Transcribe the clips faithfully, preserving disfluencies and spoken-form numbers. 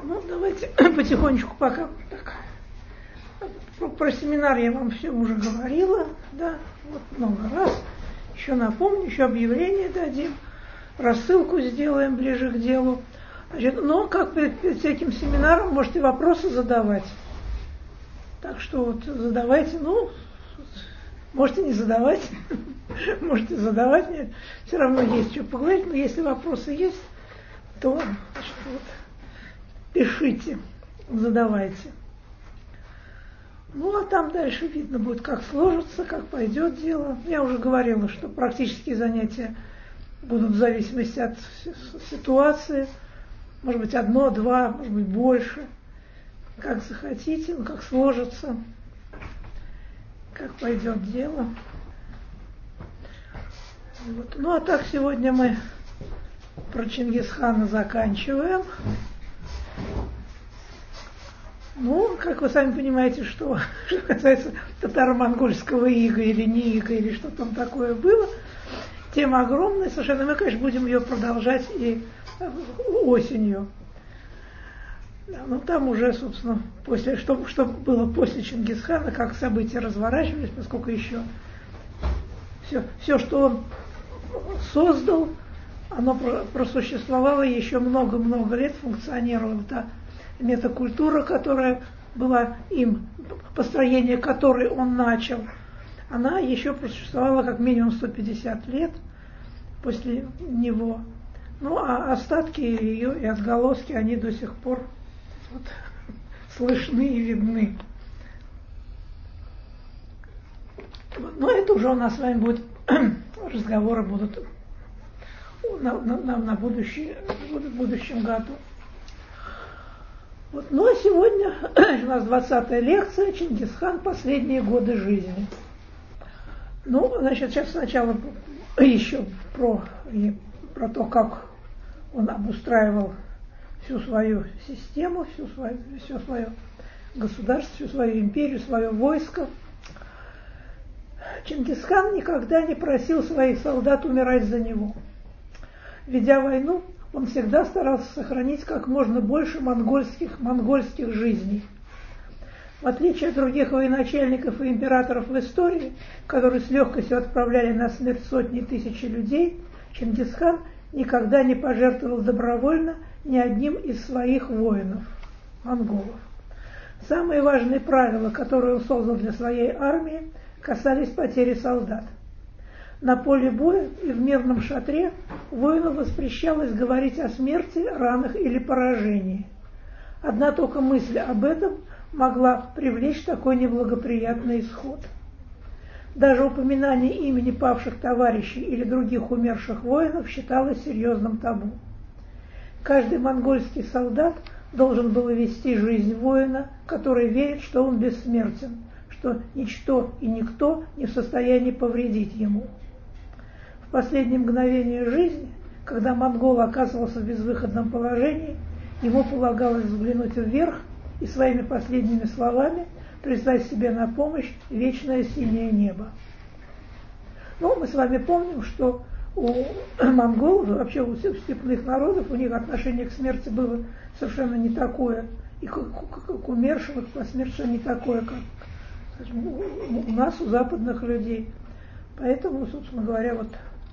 Ну, давайте потихонечку пока. Так. Про, про семинар я вам все уже говорила, да, вот много раз. Еще напомню, еще объявление дадим, рассылку сделаем ближе к делу. Значит, но как перед, перед всяким семинаром можете вопросы задавать. Так что вот задавайте, ну, можете не задавать, можете задавать, нет, все равно есть что поговорить, но если вопросы есть, то значит, вот, пишите, задавайте. Ну, а там дальше видно будет, как сложится, как пойдет дело. Я уже говорила, что практические занятия будут в зависимости от ситуации. Может быть, одно, два, может быть, больше. Как захотите, ну, как сложится, как пойдет дело. Вот. Ну, а так сегодня мы про Чингисхана заканчиваем. Ну, как вы сами понимаете, что, что касается татаро-монгольского ига или не ига, или что там такое было, тема огромная совершенно. Мы, конечно, будем ее продолжать и осенью. Да, ну, там уже, собственно, после, что, что было после Чингисхана, как события разворачивались, поскольку еще все, все, что он создал, оно просуществовало еще много-много лет, функционировало. Та метакультура, которая была им, построение которой он начал, она еще просуществовала как минимум сто пятьдесят лет после него. Ну, а остатки ее и отголоски, они до сих пор вот, слышны и видны. Вот. Но это уже у нас с вами будет, разговоры будут на, на, на будущий, в будущем году. Вот. Ну а сегодня у нас двадцатая лекция «Чингисхан. Последние годы жизни». Ну, значит, сейчас сначала еще про, про то, как он обустраивал всю свою систему, всю свою, все свое государство, всю свою империю, свое войско. Чингисхан никогда не просил своих солдат умирать за него. Ведя войну, он всегда старался сохранить как можно больше монгольских, монгольских жизней. В отличие от других военачальников и императоров в истории, которые с легкостью отправляли на смерть сотни тысяч людей, Чингисхан никогда не пожертвовал добровольно ни одним из своих воинов, монголов. Самые важные правила, которые он создал для своей армии, касались потери солдат. На поле боя и в мирном шатре воину воспрещалось говорить о смерти, ранах или поражении. Одна только мысль об этом могла привлечь такой неблагоприятный исход. Даже упоминание имени павших товарищей или других умерших воинов считалось серьезным табу. Каждый монгольский солдат должен был вести жизнь воина, который верит, что он бессмертен, что ничто и никто не в состоянии повредить ему. В последние мгновения жизни, когда монгол оказывался в безвыходном положении, ему полагалось взглянуть вверх и своими последними словами призвать себе на помощь вечное синее небо. Ну, мы с вами помним, что у монголов, вообще у всех степных народов, у них отношение к смерти было совершенно не такое, и к, к, к умершим, и к посмертным не такое, как, скажем, у нас, у западных людей. Поэтому, собственно говоря, вот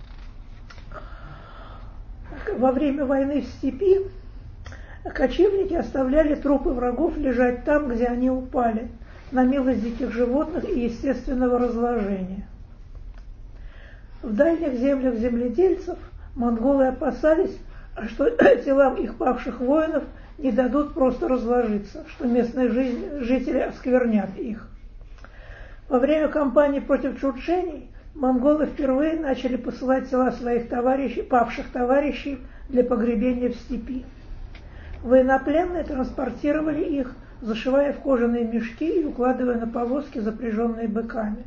во время войны в степи кочевники оставляли трупы врагов лежать там, где они упали, на милость диких животных и естественного разложения. В дальних землях земледельцев монголы опасались, что телам их павших воинов не дадут просто разложиться, что местные жители осквернят их. Во время кампании против чурченей монголы впервые начали посылать тела своих товарищей, павших товарищей для погребения в степи. Военнопленные транспортировали их, зашивая в кожаные мешки и укладывая на повозки, запряженные быками.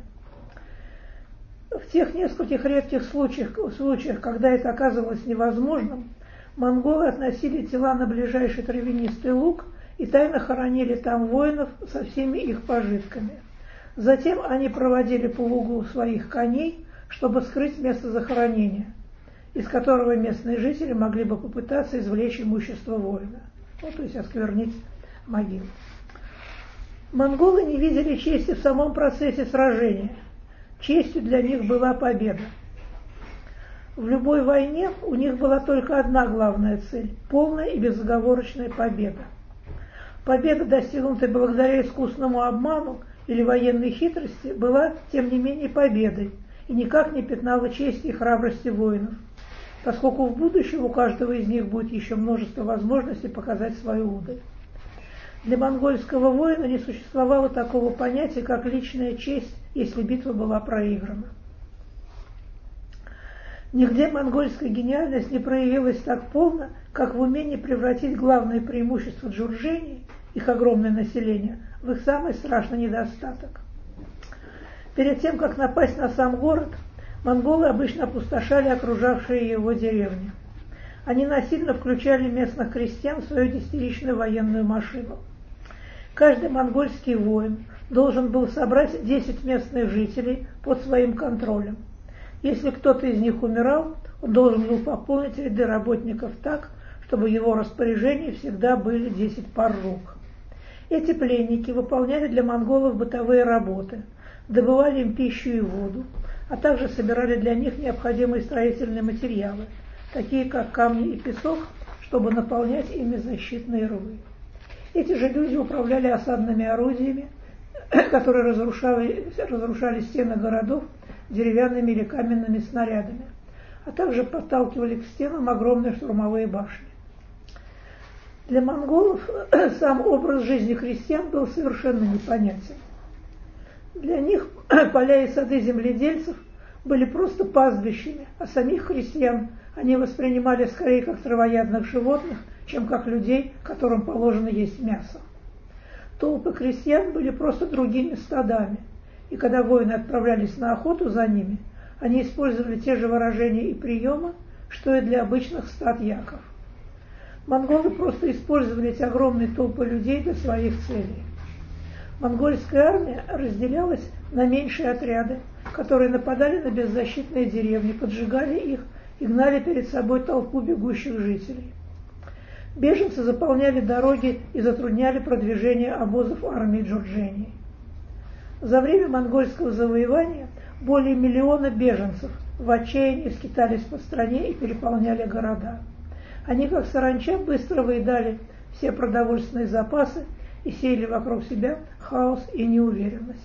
В тех нескольких редких случаях, случаях, когда это оказывалось невозможным, монголы относили тела на ближайший травянистый луг и тайно хоронили там воинов со всеми их пожитками. Затем они проводили по лугу своих коней, чтобы скрыть место захоронения, из которого местные жители могли бы попытаться извлечь имущество воина. ну, то есть осквернить могилу. Монголы не видели чести в самом процессе сражения. Честью для них была победа. В любой войне у них была только одна главная цель – полная и безоговорочная победа. Победа, достигнутая благодаря искусному обману или военной хитрости, была, тем не менее, победой и никак не пятнала чести и храбрости воинов, поскольку в будущем у каждого из них будет еще множество возможностей показать свою удаль. Для монгольского воина не существовало такого понятия, как личная честь, если битва была проиграна. Нигде монгольская гениальность не проявилась так полно, как в умении превратить главное преимущество джурджени, их огромное население, в их самый страшный недостаток. Перед тем, как напасть на сам город, монголы обычно опустошали окружавшие его деревни. Они насильно включали местных крестьян в свою десятиличную военную машину. Каждый монгольский воин должен был собрать десять местных жителей под своим контролем. Если кто-то из них умирал, он должен был пополнить ряды работников так, чтобы в его распоряжении всегда были десять пар рук. Эти пленники выполняли для монголов бытовые работы, добывали им пищу и воду, а также собирали для них необходимые строительные материалы, такие как камни и песок, чтобы наполнять ими защитные рвы. Эти же люди управляли осадными орудиями, которые разрушали, разрушали стены городов деревянными или каменными снарядами, а также подталкивали к стенам огромные штурмовые башни. Для монголов сам образ жизни крестьян был совершенно непонятен. Для них поля и сады земледельцев были просто пастбищами, а самих крестьян они воспринимали скорее как травоядных животных, чем как людей, которым положено есть мясо. Толпы крестьян были просто другими стадами, и когда воины отправлялись на охоту за ними, они использовали те же выражения и приемы, что и для обычных стад яков. Монголы просто использовали эти огромные толпы людей для своих целей. Монгольская армия разделялась на меньшие отряды, которые нападали на беззащитные деревни, поджигали их и гнали перед собой толпу бегущих жителей. Беженцы заполняли дороги и затрудняли продвижение обозов армии Джурджени. За время монгольского завоевания более миллиона беженцев в отчаянии скитались по стране и переполняли города. Они, как саранча, быстро выедали все продовольственные запасы и сеяли вокруг себя хаос и неуверенность.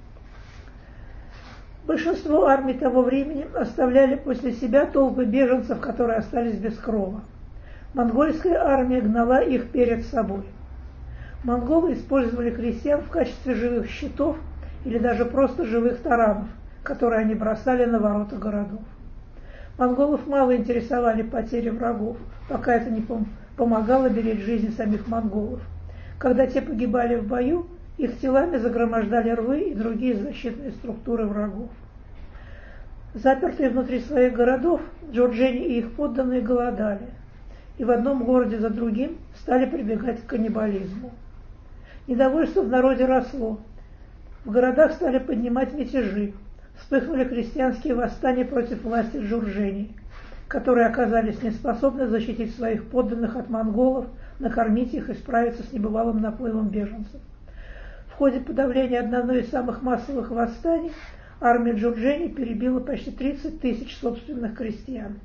Большинство армий того времени оставляли после себя толпы беженцев, которые остались без крова. Монгольская армия гнала их перед собой. Монголы использовали крестьян в качестве живых щитов или даже просто живых таранов, которые они бросали на ворота городов. Монголов мало интересовали потери врагов, пока это не помогало беречь жизни самих монголов. Когда те погибали в бою, их телами загромождали рвы и другие защитные структуры врагов. Запертые внутри своих городов, джурджени и их подданные голодали, и в одном городе за другим стали прибегать к каннибализму. Недовольство в народе росло. В городах стали поднимать мятежи, вспыхнули крестьянские восстания против власти джурджени, которые оказались неспособны защитить своих подданных от монголов, накормить их и справиться с небывалым наплывом беженцев. В ходе подавления одного из самых массовых восстаний армия Джурджени перебила почти тридцать тысяч собственных крестьян.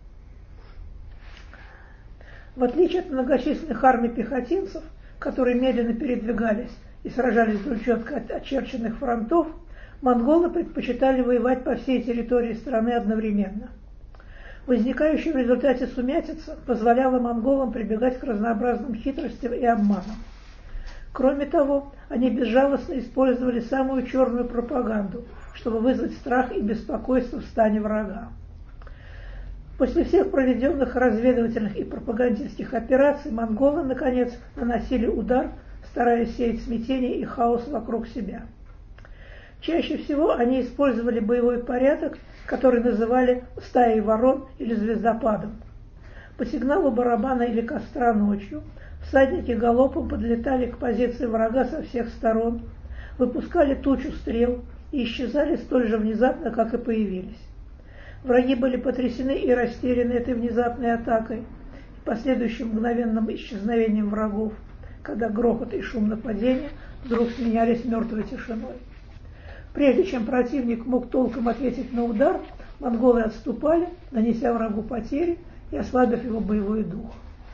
В отличие от многочисленных армий пехотинцев, которые медленно передвигались и сражались вдоль четко очерченных фронтов, монголы предпочитали воевать по всей территории страны одновременно. Возникающая в результате сумятица позволяла монголам прибегать к разнообразным хитростям и обманам. Кроме того, они безжалостно использовали самую черную пропаганду, чтобы вызвать страх и беспокойство в стане врага. После всех проведенных разведывательных и пропагандистских операций монголы, наконец, наносили удар, стараясь сеять смятение и хаос вокруг себя. Чаще всего они использовали боевой порядок, который называли «стаей ворон» или «звездопадом». По сигналу барабана или костра ночью всадники галопом подлетали к позиции врага со всех сторон, выпускали тучу стрел и исчезали столь же внезапно, как и появились. Враги были потрясены и растеряны этой внезапной атакой. последующим мгновенным исчезновением врагов, когда грохот и шум нападения вдруг сменялись мертвой тишиной. Прежде чем противник мог толком ответить на удар, монголы отступали, нанеся врагу потери и ослабив его боевой дух.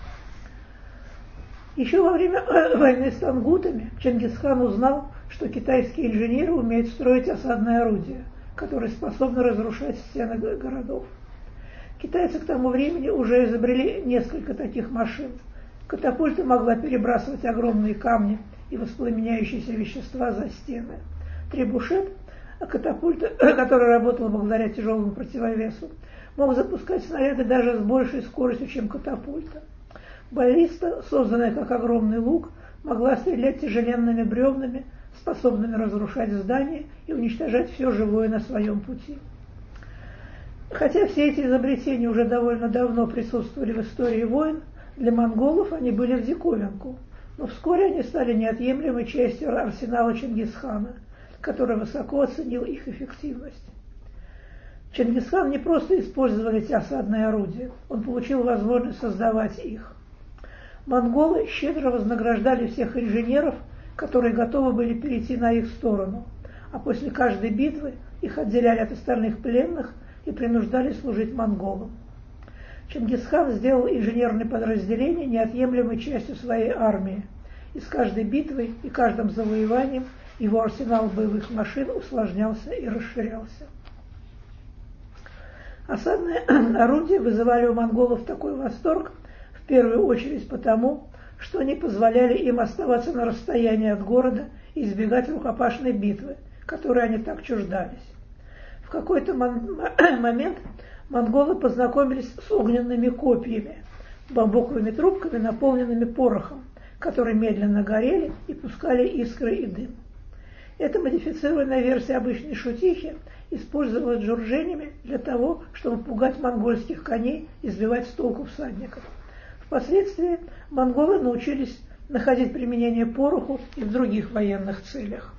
Еще во время войны с тангутами Чингисхан узнал, что китайские инженеры умеют строить осадные орудия, которые способны разрушать стены городов. Китайцы к тому времени уже изобрели несколько таких машин. Катапульта могла перебрасывать огромные камни и воспламеняющиеся вещества за стены. Требушет, катапульта, которая работала благодаря тяжелому противовесу, мог запускать снаряды даже с большей скоростью, чем катапульта. Баллиста, созданная как огромный лук, могла стрелять тяжеленными бревнами, способными разрушать здания и уничтожать все живое на своем пути. Хотя все эти изобретения уже довольно давно присутствовали в истории войн, для монголов они были в диковинку, но вскоре они стали неотъемлемой частью арсенала Чингисхана, который высоко оценил их эффективность. Чингисхан не просто использовал эти осадные орудия, он получил возможность создавать их. Монголы щедро вознаграждали всех инженеров, которые готовы были перейти на их сторону, а после каждой битвы их отделяли от остальных пленных и принуждали служить монголам. Чингисхан сделал инженерные подразделения неотъемлемой частью своей армии, и с каждой битвой и каждым завоеванием его арсенал боевых машин усложнялся и расширялся. Осадные орудия вызывали у монголов такой восторг, в первую очередь потому, что они позволяли им оставаться на расстоянии от города и избегать рукопашной битвы, которой они так чуждались. В какой-то момент монголы познакомились с огненными копьями, бамбуковыми трубками, наполненными порохом, которые медленно горели и пускали искры и дым. Эта модифицированная версия обычной шутихи использовалась джурдженями для того, чтобы пугать монгольских коней и сбивать с толку всадников. Впоследствии монголы научились находить применение пороху и в других военных целях.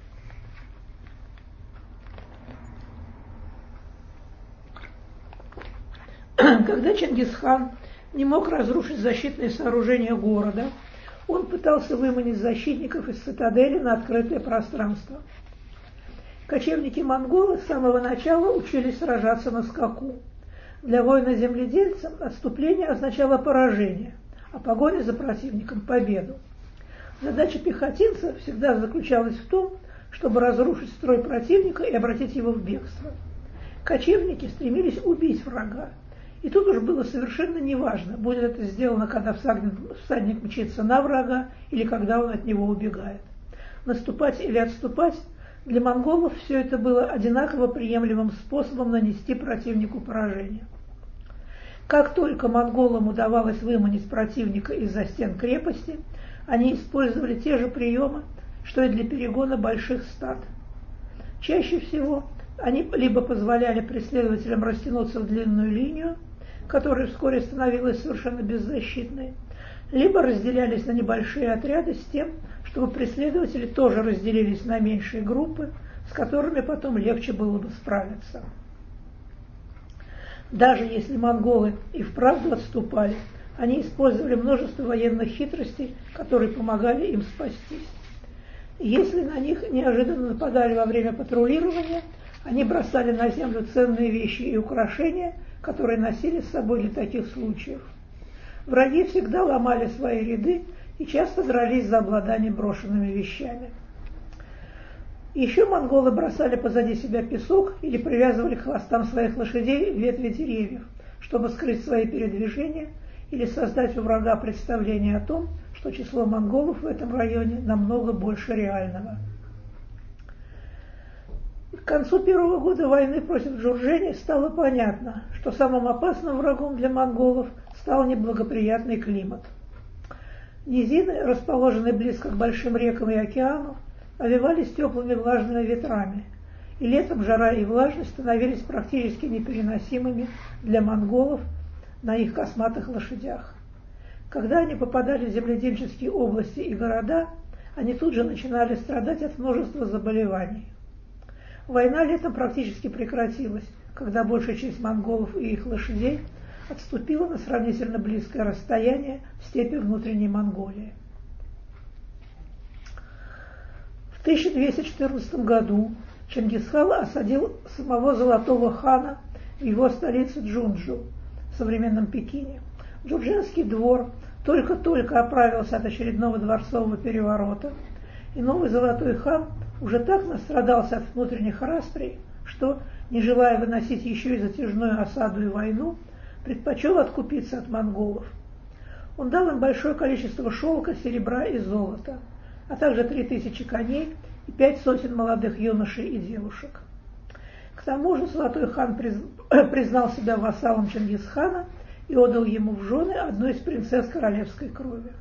Когда Чингисхан не мог разрушить защитные сооружения города, он пытался выманить защитников из цитадели на открытое пространство. Кочевники-монголы с самого начала учились сражаться на скаку. Для воина-земледельца отступление означало поражение, а погоня за противником – победу. Задача пехотинца всегда заключалась в том, чтобы разрушить строй противника и обратить его в бегство. Кочевники стремились убить врага, и тут уж было совершенно неважно, будет это сделано, когда всадник, всадник мчится на врага или когда он от него убегает. Наступать или отступать – для монголов все это было одинаково приемлемым способом нанести противнику поражение. Как только монголам удавалось выманить противника из-за стен крепости, они использовали те же приемы, что и для перегона больших стад. Чаще всего они либо позволяли преследователям растянуться в длинную линию, которая вскоре становилась совершенно беззащитной, либо разделялись на небольшие отряды с тем, чтобы преследователи тоже разделились на меньшие группы, с которыми потом легче было бы справиться. Даже если монголы и вправду отступали, они использовали множество военных хитростей, которые помогали им спастись. Если на них неожиданно нападали во время патрулирования, они бросали на землю ценные вещи и украшения, которые носили с собой для таких случаев. Враги всегда ломали свои ряды и часто дрались за обладание брошенными вещами. Еще монголы бросали позади себя песок или привязывали к хвостам своих лошадей ветви деревьев, чтобы скрыть свои передвижения или создать у врага представление о том, что число монголов в этом районе намного больше реального. К концу первого года войны против джурджений стало понятно, что самым опасным врагом для монголов стал неблагоприятный климат. Низины, расположенные близко к большим рекам и океану, овивались теплыми влажными ветрами, и летом жара и влажность становились практически непереносимыми для монголов на их косматых лошадях. Когда они попадали в земледельческие области и города, они тут же начинали страдать от множества заболеваний. Война летом практически прекратилась, когда большая часть монголов и их лошадей отступила на сравнительно близкое расстояние в степи внутренней Монголии. В тысяча двести четырнадцатом году Чингисхан осадил самого Золотого хана в его столице Джунджу, в современном Пекине. Джурдженский двор только-только оправился от очередного дворцового переворота, и новый Золотой хан уже так настрадался от внутренних расприй, что, не желая выносить еще и затяжную осаду и войну, предпочел откупиться от монголов. Он дал им большое количество шелка, серебра и золота, а также три тысячи коней и пять сотен молодых юношей и девушек. К тому же Золотой хан признал себя вассалом Чингисхана и отдал ему в жены одну из принцесс королевской крови.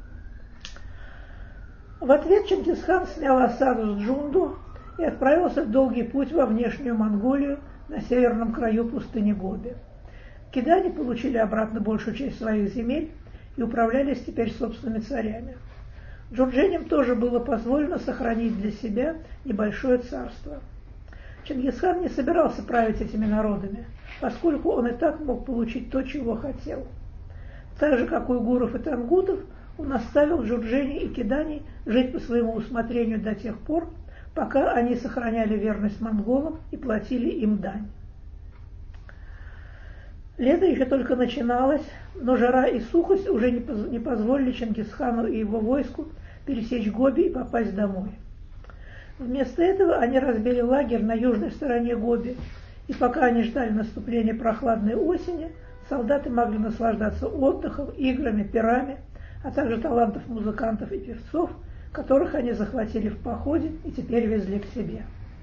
В ответ Чингисхан снял осаду с Джунду и отправился в долгий путь во внешнюю Монголию на северном краю пустыни Гоби. Кидане получили обратно большую часть своих земель и управлялись теперь собственными царями. Джурдженям тоже было позволено сохранить для себя небольшое царство. Чингисхан не собирался править этими народами, поскольку он и так мог получить то, чего хотел. Так же, как уйгуров и тангутов, он оставил Джурджени и Кидани жить по своему усмотрению до тех пор, пока они сохраняли верность монголам и платили им дань. Лето еще только начиналось, но жара и сухость уже не позволили Чингисхану и его войску пересечь Гоби и попасть домой. Вместо этого они разбили лагерь на южной стороне Гоби, и пока они ждали наступления прохладной осени, солдаты могли наслаждаться отдыхом, играми, пирами, а также талантов музыкантов и певцов, которых они захватили в походе и теперь везли к себе.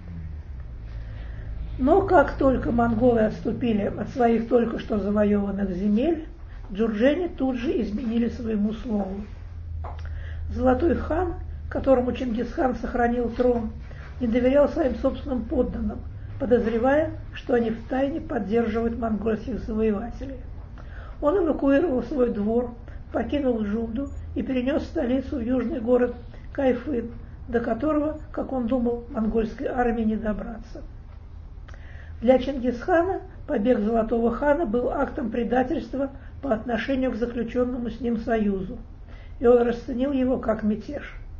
Но как только монголы отступили от своих только что завоеванных земель, джурджени тут же изменили своему слову. Золотой хан, которому Чингисхан сохранил трон, не доверял своим собственным подданным, подозревая, что они втайне поддерживают монгольских завоевателей. Он эвакуировал свой двор, покинул Джунду и перенес столицу в южный город Кайфын, до которого, как он думал, монгольской армии не добраться. Для Чингисхана побег Золотого хана был актом предательства по отношению к заключенному с ним союзу, и он расценил его как мятеж.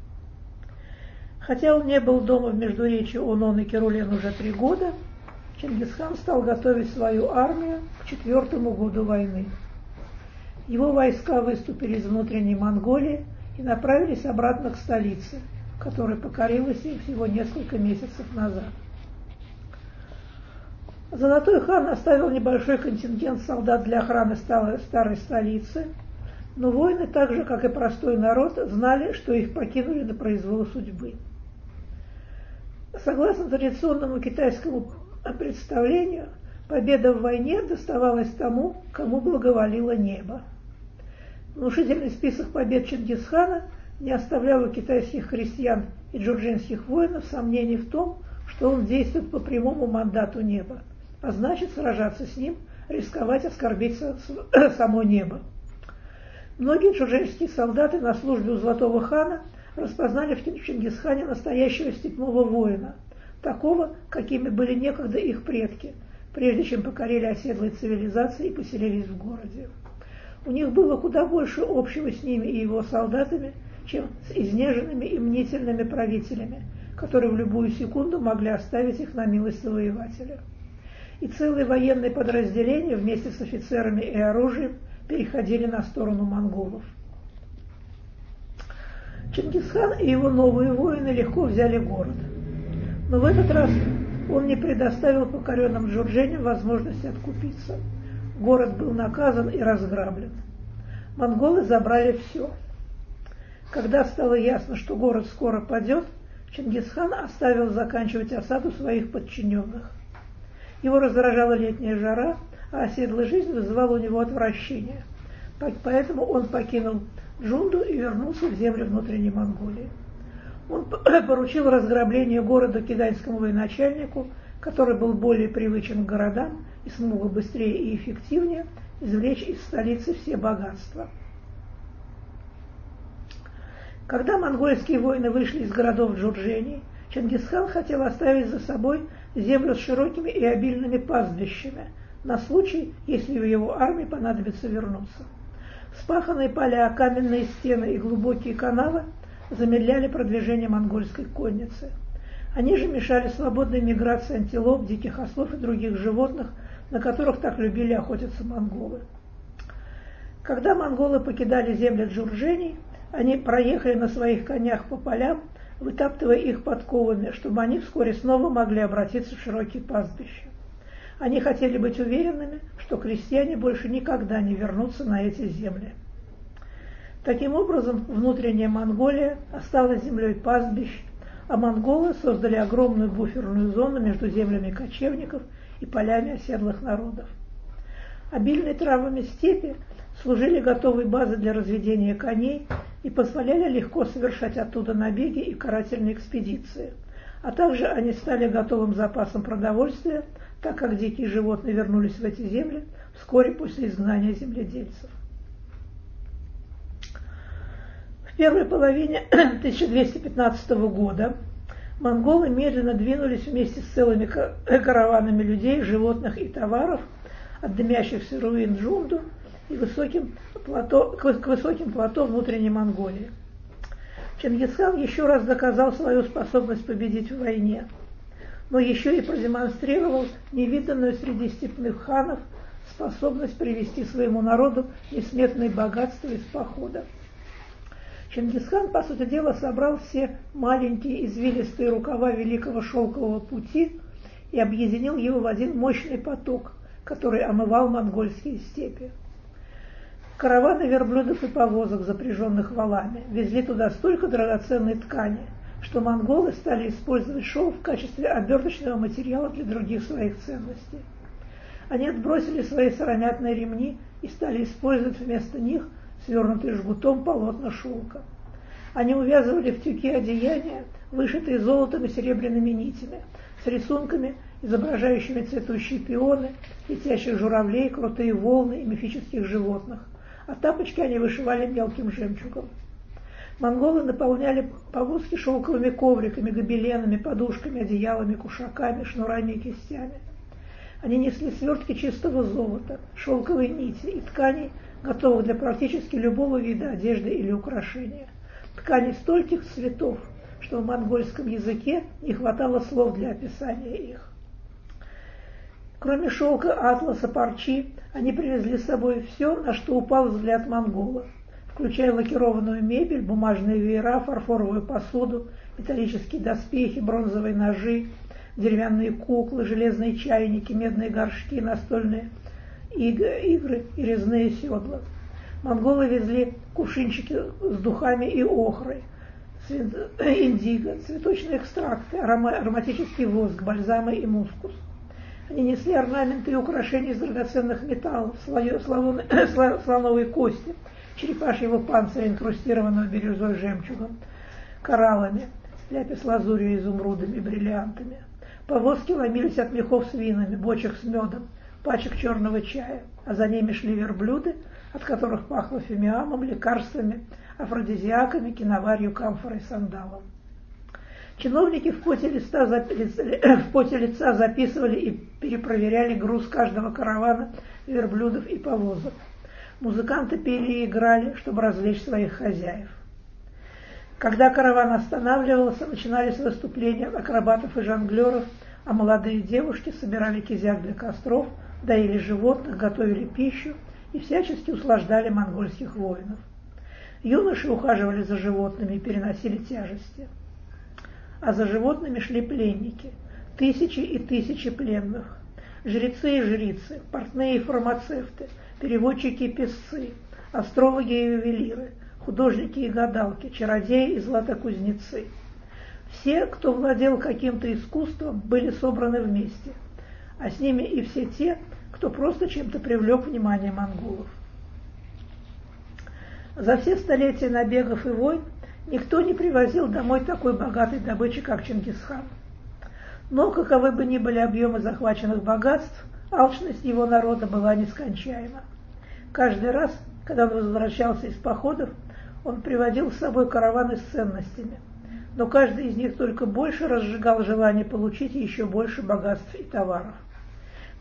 Хотя он не был дома в междуречии Онон и Керулен уже три года, Чингисхан стал готовить свою армию к четвертому году войны. Его войска выступили из внутренней Монголии и направились обратно к столице, которая покорилась им всего несколько месяцев назад. Золотой хан оставил небольшой контингент солдат для охраны старой столицы, но воины, так же как и простой народ, знали, что их покинули на произвол судьбы. Согласно традиционному китайскому представлению, победа в войне доставалась тому, кому благоволило небо. Внушительный список побед Чингисхана не оставлял у китайских крестьян и джурдженских воинов сомнений в том, что он действует по прямому мандату неба, а значит, сражаться с ним, рисковать оскорбить само небо. Многие джурдженские солдаты на службе у Золотого хана распознали в Чингисхане настоящего степного воина, такого, какими были некогда их предки, прежде чем покорили оседлые цивилизации и поселились в городе. У них было куда больше общего с ними и его солдатами, чем с изнеженными и мнительными правителями, которые в любую секунду могли оставить их на милость завоевателя. И целые военные подразделения вместе с офицерами и оружием переходили на сторону монголов. Чингисхан и его новые воины легко взяли город. Но в этот раз он не предоставил покоренным джурдженям возможности откупиться. Город был наказан и разграблен. Монголы забрали все. Когда стало ясно, что город скоро падет, Чингисхан оставил заканчивать осаду своих подчиненных. Его раздражала летняя жара, а оседлая жизнь вызывала у него отвращение. Поэтому он покинул Джунду и вернулся в земли внутренней Монголии. Он поручил разграбление города китайскому военачальнику, который был более привычен к городам и смог быстрее и эффективнее извлечь из столицы все богатства. Когда монгольские воины вышли из городов Джурджени, Чингисхан хотел оставить за собой землю с широкими и обильными пастбищами, на случай, если в его армии понадобится вернуться. Вспаханные поля, каменные стены и глубокие канавы замедляли продвижение монгольской конницы. Они же мешали свободной миграции антилоп, диких ослов и других животных, на которых так любили охотиться монголы. Когда монголы покидали земли джурджений, они проехали на своих конях по полям, вытаптывая их подковами, чтобы они вскоре снова могли обратиться в широкие пастбища. Они хотели быть уверенными, что крестьяне больше никогда не вернутся на эти земли. Таким образом, внутренняя Монголия осталась землей пастбищ, а монголы создали огромную буферную зону между землями кочевников и полями оседлых народов. Обильные травами степи служили готовой базой для разведения коней и позволяли легко совершать оттуда набеги и карательные экспедиции, а также они стали готовым запасом продовольствия, так как дикие животные вернулись в эти земли вскоре после изгнания земледельцев. В первой половине тысяча двести пятнадцатого года монголы медленно двинулись вместе с целыми караванами людей, животных и товаров от дымящихся руин Джунду и высоким плато, к высоким плато внутренней Монголии. Чингисхан еще раз доказал свою способность победить в войне, но еще и продемонстрировал невиданную среди степных ханов способность привести своему народу несметные богатства из похода. Чингисхан, по сути дела, собрал все маленькие извилистые рукава Великого Шелкового пути и объединил его в один мощный поток, который омывал монгольские степи. Караваны верблюдов и повозок, запряженных валами, везли туда столько драгоценной ткани, что монголы стали использовать шелк в качестве оберточного материала для других своих ценностей. Они отбросили свои сыромятные ремни и стали использовать вместо них свернутые жгутом полотна шелка. Они увязывали в тюки одеяния, вышитые золотом и серебряными нитями, с рисунками, изображающими цветущие пионы, летящих журавлей, крутые волны и мифических животных, а тапочки они вышивали мелким жемчугом. Монголы наполняли повозки шелковыми ковриками, гобеленами, подушками, одеялами, кушаками, шнурами и кистями. Они несли свертки чистого золота, шелковые нити и тканей, готовых для практически любого вида одежды или украшения. Ткани стольких цветов, что в монгольском языке не хватало слов для описания их. Кроме шелка, атласа, парчи, они привезли с собой все, на что упал взгляд монголов, включая лакированную мебель, бумажные веера, фарфоровую посуду, металлические доспехи, бронзовые ножи, деревянные куклы, железные чайники, медные горшки, настольные игры и резные седла. Монголы везли кувшинчики с духами и охрой, индиго, цветочные экстракты, ароматический воск, бальзамы и мускус. Они несли орнаменты и украшения из драгоценных металлов, слоновой кости, черепашьего панциря, инкрустированного бирюзой, жемчугом, кораллами, ляпис-лазурью, изумрудами, бриллиантами. Повозки ломились от мехов с винами, бочек с медом, пачек черного чая, а за ними шли верблюды, от которых пахло фимиамом, лекарствами, афродизиаками, киноварью, камфорой, сандалом. Чиновники в поте, листа, в поте лица записывали и перепроверяли груз каждого каравана, верблюдов и повозок. Музыканты пели и играли, чтобы развлечь своих хозяев. Когда караван останавливался, начинались выступления акробатов и жонглеров, а молодые девушки собирали кизяк для костров, доили животных, готовили пищу и всячески услаждали монгольских воинов. Юноши ухаживали за животными и переносили тяжести. А за животными шли пленники, тысячи и тысячи пленных, жрецы и жрицы, портные и фармацевты, переводчики и песцы, астрологи и ювелиры, художники и гадалки, чародеи и златокузнецы. Все, кто владел каким-то искусством, были собраны вместе, а с ними и все те, кто просто чем-то привлек внимание монголов. За все столетия набегов и войн никто не привозил домой такой богатой добычи, как Чингисхан. Но, каковы бы ни были объемы захваченных богатств, алчность его народа была нескончаема. Каждый раз, когда он возвращался из походов, он приводил с собой караваны с ценностями, но каждый из них только больше разжигал желание получить еще больше богатств и товаров.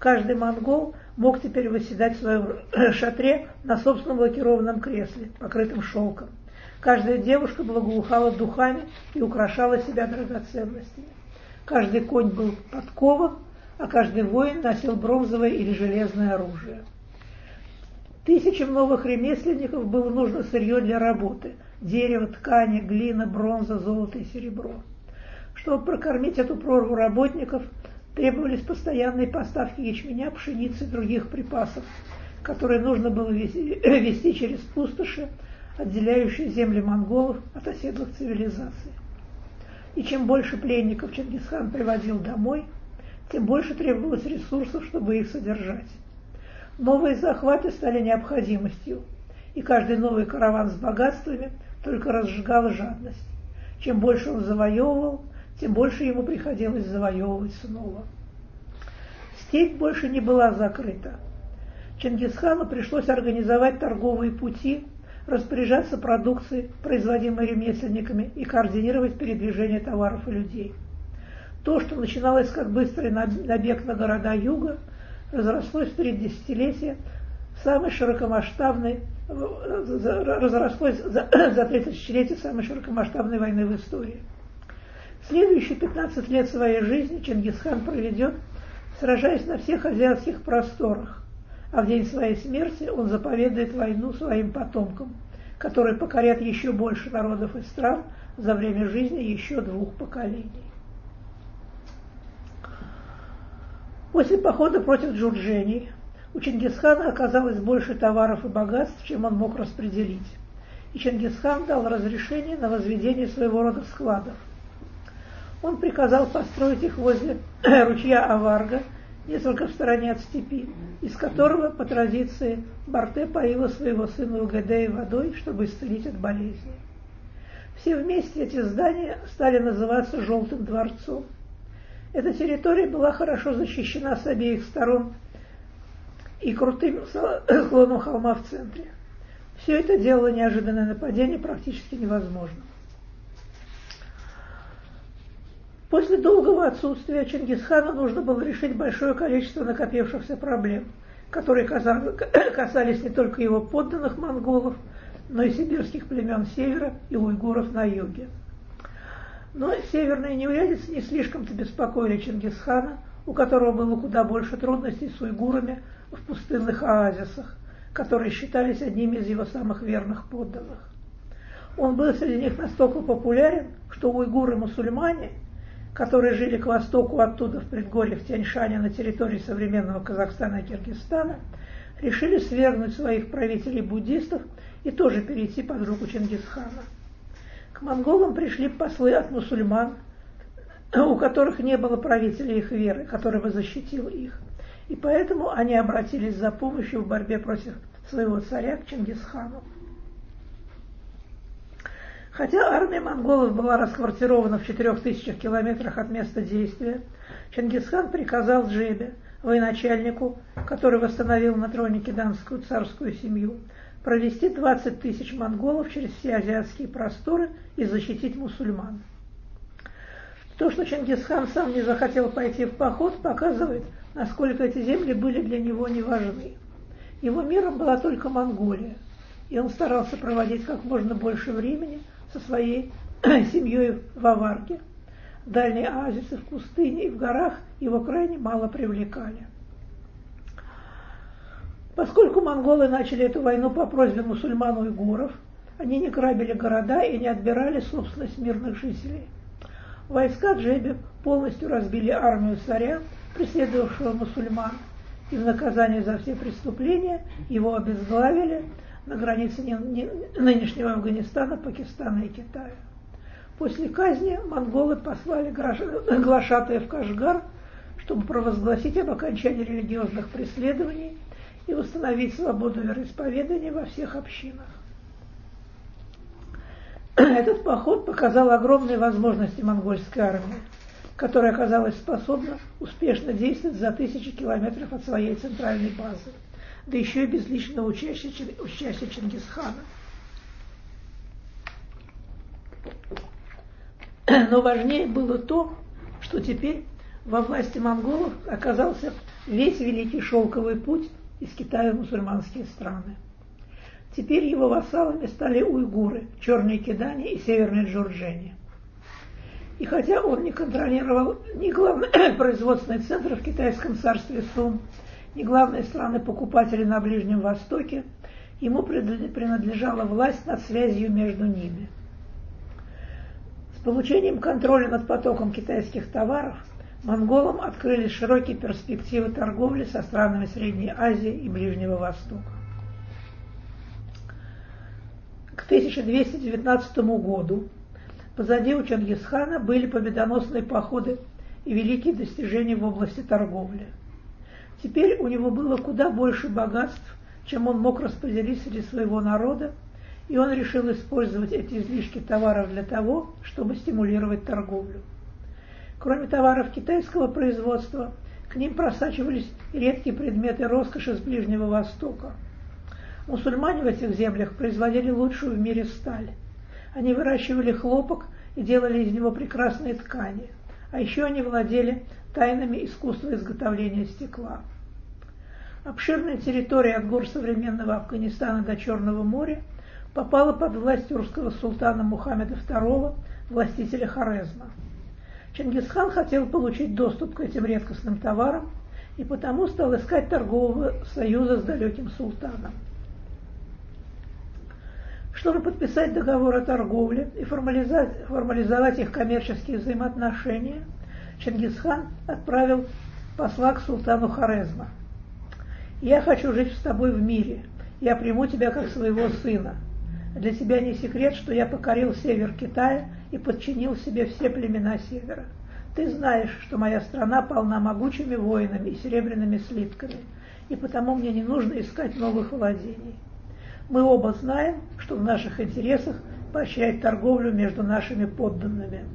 Каждый монгол мог теперь восседать в своем шатре на собственном лакированном кресле, покрытом шелком. Каждая девушка благоухала духами и украшала себя драгоценностями. Каждый конь был подкован, а каждый воин носил бронзовое или железное оружие. Тысячам новых ремесленников было нужно сырье для работы – дерево, ткани, глина, бронза, золото и серебро. Чтобы прокормить эту прорву работников, требовались постоянные поставки ячменя, пшеницы и других припасов, которые нужно было везти через пустоши, отделяющие земли монголов от оседлых цивилизаций. И чем больше пленников Чингисхан приводил домой, тем больше требовалось ресурсов, чтобы их содержать. Новые захваты стали необходимостью, и каждый новый караван с богатствами только разжигал жадность. Чем больше он завоевывал, тем больше ему приходилось завоевывать снова. Степь больше не была закрыта. Чингисхану пришлось организовать торговые пути, распоряжаться продукцией, производимой ремесленниками, и координировать передвижение товаров и людей. То, что начиналось как быстрый набег на города юга, разрослось в три десятилетия самой широкомасштабной, разрослось за, за три тысячелетия самой широкомасштабной войны в истории. Следующие пятнадцать лет своей жизни Чингисхан проведет, сражаясь на всех азиатских просторах, а в день своей смерти он заповедует войну своим потомкам, которые покорят еще больше народов и стран за время жизни еще двух поколений. После похода против джурджений у Чингисхана оказалось больше товаров и богатств, чем он мог распределить, и Чингисхан дал разрешение на возведение своего рода складов. Он приказал построить их возле ручья Аварга, несколько в стороне от степи, из которого, по традиции, Барте поила своего сына Угадея водой, чтобы исцелить от болезни. Все вместе эти здания стали называться «Желтым дворцом». Эта территория была хорошо защищена с обеих сторон и крутым склоном холма в центре. Все это делало неожиданное нападение практически невозможным. После долгого отсутствия Чингисхану нужно было решить большое количество накопившихся проблем, которые касались не только его подданных монголов, но и сибирских племен севера и уйгуров на юге. Но северные неурядицы не слишком-то беспокоили Чингисхана, у которого было куда больше трудностей с уйгурами в пустынных оазисах, которые считались одними из его самых верных подданных. Он был среди них настолько популярен, что уйгуры-мусульмане, которые жили к востоку оттуда в предгорьях Тяньшаня на территории современного Казахстана и Киргизстана, решили свергнуть своих правителей-буддистов и тоже перейти под руку Чингисхана. К монголам пришли послы от мусульман, у которых не было правителя их веры, который бы защитил их, и поэтому они обратились за помощью в борьбе против своего царя к Чингисхану. Хотя армия монголов была расквартирована в четырех тысячах километрах от места действия, Чингисхан приказал Джебе, военачальнику, который восстановил на троне киданскую царскую семью, провести двадцать тысяч монголов через все азиатские просторы и защитить мусульман. То, что Чингисхан сам не захотел пойти в поход, показывает, насколько эти земли были для него не важны. Его миром была только Монголия, и он старался проводить как можно больше времени со своей семьей в Аварге. Дальние оазисы в пустыне и в горах его крайне мало привлекали. Поскольку монголы начали эту войну по просьбе мусульман-уйгуров, они не грабили города и не отбирали собственность мирных жителей. Войска Джебе полностью разбили армию царя, преследовавшего мусульман, и в наказание за все преступления его обезглавили на границе нынешнего Афганистана, Пакистана и Китая. После казни монголы послали глашатая в Кашгар, чтобы провозгласить об окончании религиозных преследований и восстановить свободу вероисповедания во всех общинах. Этот поход показал огромные возможности монгольской армии, которая оказалась способна успешно действовать за тысячи километров от своей центральной базы, да еще и без личного участия, участия Чингисхана. Но важнее было то, что теперь во власти монголов оказался весь Великий Шелковый путь из Китая в мусульманские страны. Теперь его вассалами стали уйгуры, черные кидане и северные джурджени. И хотя он не контролировал ни главный производственный центр в китайском царстве Сун, ни главные страны-покупатели на Ближнем Востоке, ему принадлежала власть над связью между ними. С получением контроля над потоком китайских товаров монголам открылись широкие перспективы торговли со странами Средней Азии и Ближнего Востока. К тысяча двести девятнадцатому году позади у Чингисхана были победоносные походы и великие достижения в области торговли. Теперь у него было куда больше богатств, чем он мог распределить среди своего народа, и он решил использовать эти излишки товаров для того, чтобы стимулировать торговлю. Кроме товаров китайского производства, к ним просачивались редкие предметы роскоши с Ближнего Востока. Мусульмане в этих землях производили лучшую в мире сталь. Они выращивали хлопок и делали из него прекрасные ткани, а еще они владели тайнами искусства изготовления стекла. Обширная территория от гор современного Афганистана до Черного моря попала под власть тюркского султана Мухаммеда второго, властителя Хорезма. Чингисхан хотел получить доступ к этим редкостным товарам и потому стал искать торгового союза с далеким султаном. Чтобы подписать договор о торговле и формализовать, формализовать их коммерческие взаимоотношения, Чингисхан отправил посла к султану Хорезма. «Я хочу жить с тобой в мире, я приму тебя как своего сына. Для тебя не секрет, что я покорил север Китая и подчинил себе все племена севера. Ты знаешь, что моя страна полна могучими воинами и серебряными слитками, и потому мне не нужно искать новых владений. Мы оба знаем, что в наших интересах поощрять торговлю между нашими подданными».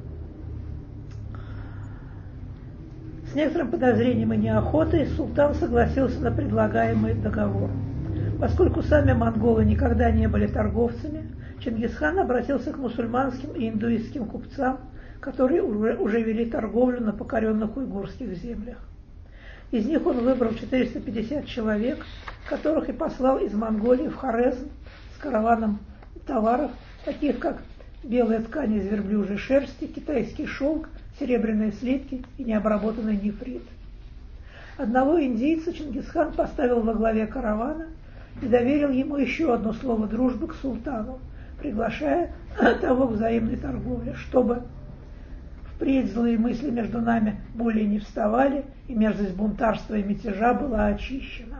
С некоторым подозрением и неохотой султан согласился на предлагаемый договор. Поскольку сами монголы никогда не были торговцами, Чингисхан обратился к мусульманским и индуистским купцам, которые уже, уже вели торговлю на покоренных уйгурских землях. Из них он выбрал четыреста пятьдесят человек, которых и послал из Монголии в Хорезм с караваном товаров, таких как белая ткань из верблюжьей шерсти, китайский шелк, серебряные слитки и необработанный нефрит. Одного индийца Чингисхан поставил во главе каравана и доверил ему еще одно слово дружбы к султану, приглашая того к взаимной торговле, чтобы впредь злые мысли между нами более не вставали, и мерзость бунтарства и мятежа была очищена.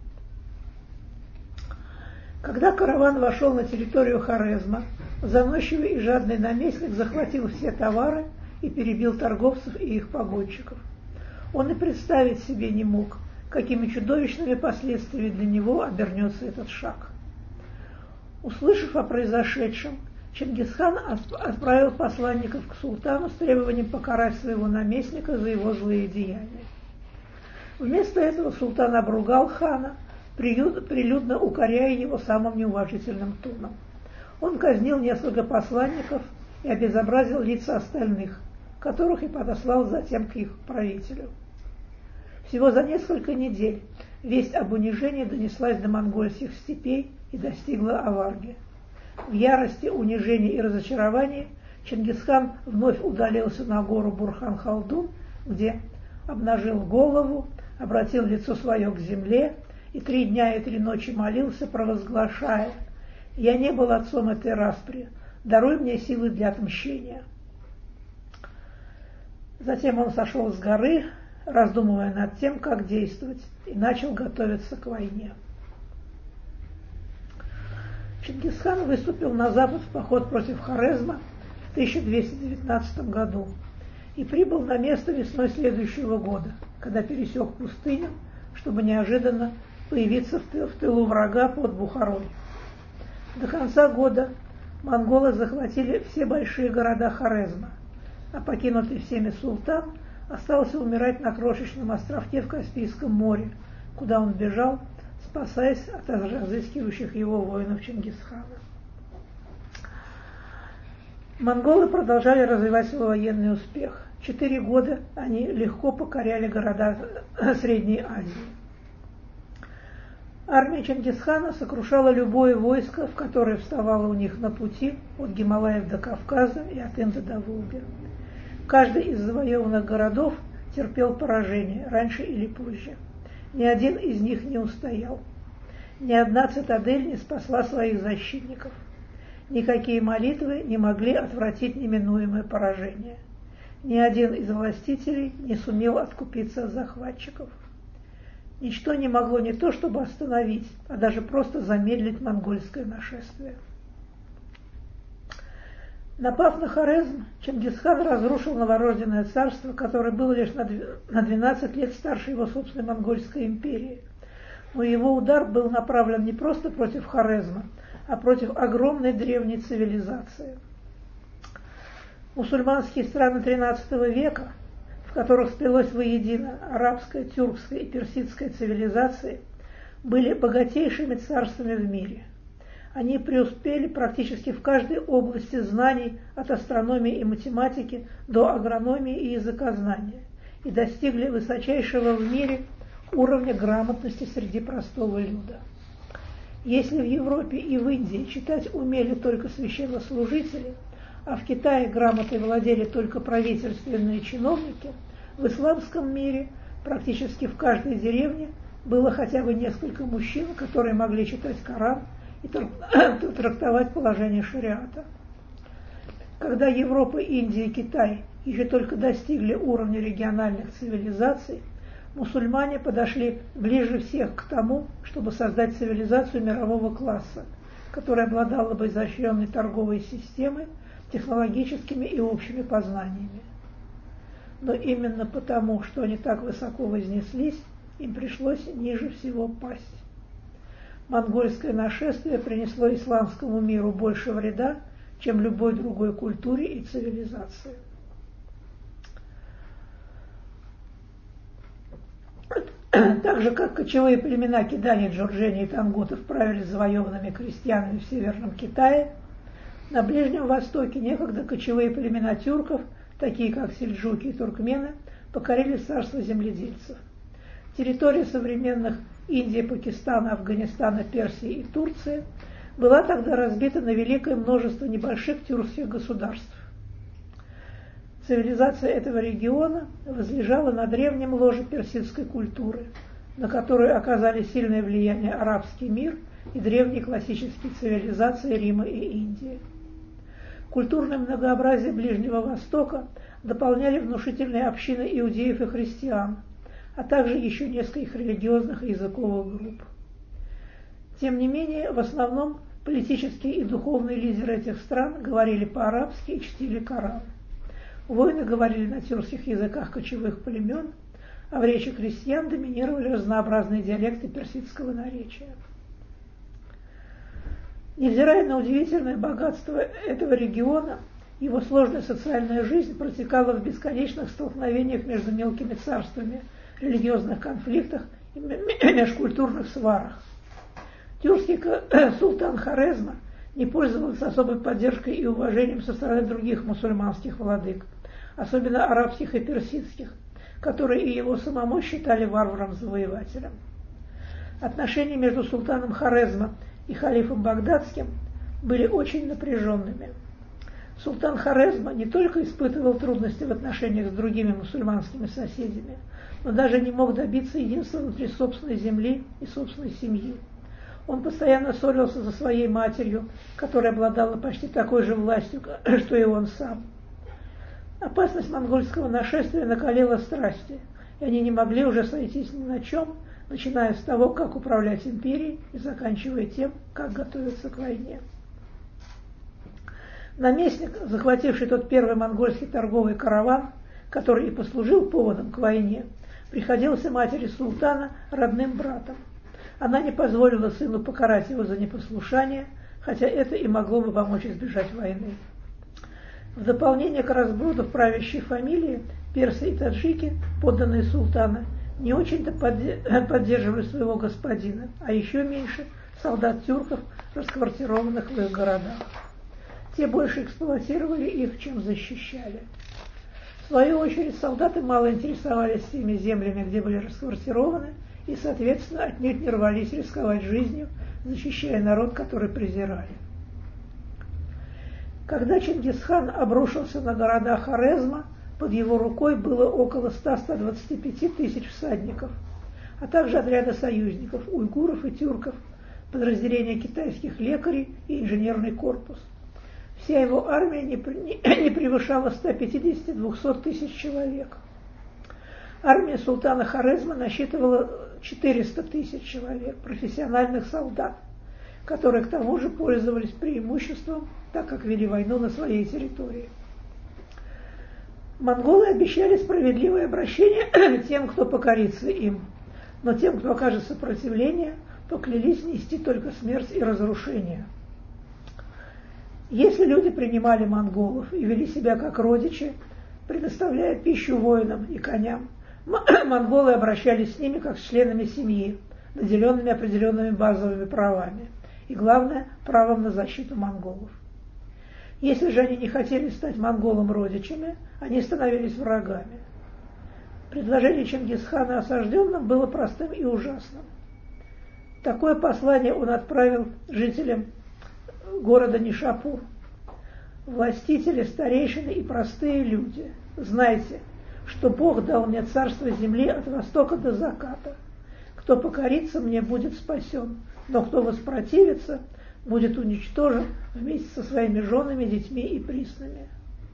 Когда караван вошел на территорию Хорезма, заносчивый и жадный наместник захватил все товары и перебил торговцев и их погонщиков. Он и представить себе не мог, какими чудовищными последствиями для него обернется этот шаг. Услышав о произошедшем, Чингисхан отправил посланников к султану с требованием покарать своего наместника за его злые деяния. Вместо этого султан обругал хана, прилюдно укоряя его самым неуважительным тоном. Он казнил несколько посланников и обезобразил лица остальных, которых и подослал затем к их правителю. Всего за несколько недель весть об унижении донеслась до монгольских степей и достигла Аварги. В ярости, унижении и разочаровании Чингисхан вновь удалился на гору Бурхан-Халдун, где обнажил голову, обратил лицо свое к земле и три дня и три ночи молился, провозглашая: «Я не был отцом этой распри, даруй мне силы для отмщения». Затем он сошел с горы, раздумывая над тем, как действовать, и начал готовиться к войне. Чингисхан выступил на запад в поход против Хорезма в тысяча двести девятнадцатом году и прибыл на место весной следующего года, когда пересек пустыню, чтобы неожиданно появиться в тылу врага под Бухарой. До конца года монголы захватили все большие города Хорезма, а покинутый всеми султан остался умирать на крошечном островке в Каспийском море, куда он бежал, спасаясь от разыскивающих его воинов Чингисхана. Монголы продолжали развивать свой военный успех. Четыре года они легко покоряли города Средней Азии. Армия Чингисхана сокрушала любое войско, в которое вставало у них на пути от Гималаев до Кавказа и от Инда до Волги. Каждый из завоеванных городов терпел поражение, раньше или позже. Ни один из них не устоял. Ни одна цитадель не спасла своих защитников. Никакие молитвы не могли отвратить неминуемое поражение. Ни один из властителей не сумел откупиться от захватчиков. Ничто не могло не то чтобы остановить, а даже просто замедлить монгольское нашествие. Напав на Хорезм, Чингисхан разрушил новорожденное царство, которое было лишь на двенадцать лет старше его собственной монгольской империи. Но его удар был направлен не просто против Хорезма, а против огромной древней цивилизации. Мусульманские страны тринадцатого века, в которых сплелось воедино арабская, тюркская и персидская цивилизации, были богатейшими царствами в мире. Они преуспели практически в каждой области знаний, от астрономии и математики до агрономии и языкознания, и достигли высочайшего в мире уровня грамотности среди простого люда. Если в Европе и в Индии читать умели только священнослужители, а в Китае грамотой владели только правительственные чиновники, в исламском мире практически в каждой деревне было хотя бы несколько мужчин, которые могли читать Коран и трактовать положение шариата. Когда Европа, Индия и Китай еще только достигли уровня региональных цивилизаций, мусульмане подошли ближе всех к тому, чтобы создать цивилизацию мирового класса, которая обладала бы изощренной торговой системой, технологическими и общими познаниями. Но именно потому, что они так высоко вознеслись, им пришлось ниже всего пасть. Монгольское нашествие принесло исламскому миру больше вреда, чем любой другой культуре и цивилизации. Так же, как кочевые племена кидани, джурджени и тангутов правили завоеванными крестьянами в Северном Китае, на Ближнем Востоке некогда кочевые племена тюрков, такие как сельджуки и туркмены, покорили царство земледельцев. Территория современных Индии, Пакистана, Афганистана, Персии и Турции была тогда разбита на великое множество небольших тюркских государств. Цивилизация этого региона возлежала на древнем ложе персидской культуры, на которую оказали сильное влияние арабский мир и древние классические цивилизации Рима и Индии. Культурное многообразие Ближнего Востока дополняли внушительные общины иудеев и христиан, а также еще несколько религиозных и языковых групп. Тем не менее, в основном политические и духовные лидеры этих стран говорили по-арабски и чтили Коран. Воины говорили на тюркских языках кочевых племен, а в речи крестьян доминировали разнообразные диалекты персидского наречия. Невзирая на удивительное богатство этого региона, его сложная социальная жизнь протекала в бесконечных столкновениях между мелкими царствами, религиозных конфликтах и межкультурных сварах. Тюркский султан Хорезма не пользовался особой поддержкой и уважением со стороны других мусульманских владык, особенно арабских и персидских, которые и его самому считали варваром-завоевателем. Отношения между султаном Хорезма и халифом Багдадским были очень напряженными. Султан Хорезма не только испытывал трудности в отношениях с другими мусульманскими соседями, но даже не мог добиться единства внутри собственной земли и собственной семьи. Он постоянно ссорился со своей матерью, которая обладала почти такой же властью, что и он сам. Опасность монгольского нашествия накалила страсти, и они не могли уже сойтись ни на чем, начиная с того, как управлять империей, и заканчивая тем, как готовиться к войне. Наместник, захвативший тот первый монгольский торговый караван, который и послужил поводом к войне, приходился матери султана родным братом. Она не позволила сыну покарать его за непослушание, хотя это и могло бы помочь избежать войны. В дополнение к разброду в правящей фамилии, персы и таджики, подданные султана, не очень-то поддерживали своего господина, а еще меньше солдат тюрков, расквартированных в их городах. Те больше эксплуатировали их, чем защищали. В свою очередь, солдаты мало интересовались теми землями, где были расквартированы, и, соответственно, отнюдь не рвались рисковать жизнью, защищая народ, который презирали. Когда Чингисхан обрушился на города Хорезма, под его рукой было около ста — ста двадцати пяти тысяч всадников, а также отряда союзников, уйгуров и тюрков, подразделения китайских лекарей и инженерный корпус. Вся его армия не, не, не превышала ста пятидесяти — двухсот тысяч человек. Армия султана Хорезма насчитывала четыреста тысяч человек, профессиональных солдат, которые к тому же пользовались преимуществом, так как вели войну на своей территории. Монголы обещали справедливое обращение тем, кто покорится им, но тем, кто окажет сопротивление, поклялись нести только смерть и разрушение. Если люди принимали монголов и вели себя как родичи, предоставляя пищу воинам и коням, монголы обращались с ними как с членами семьи, наделенными определенными базовыми правами, и, главное, правом на защиту монголов. Если же они не хотели стать монголам родичами, они становились врагами. Предложение Чингисхана осажденным было простым и ужасным. Такое послание он отправил жителям города Нишапур. Властители, старейшины и простые люди, знайте, что Бог дал мне царство земли от востока до заката. Кто покорится мне, будет спасен, но кто воспротивится, будет уничтожен вместе со своими женами, детьми и приснами.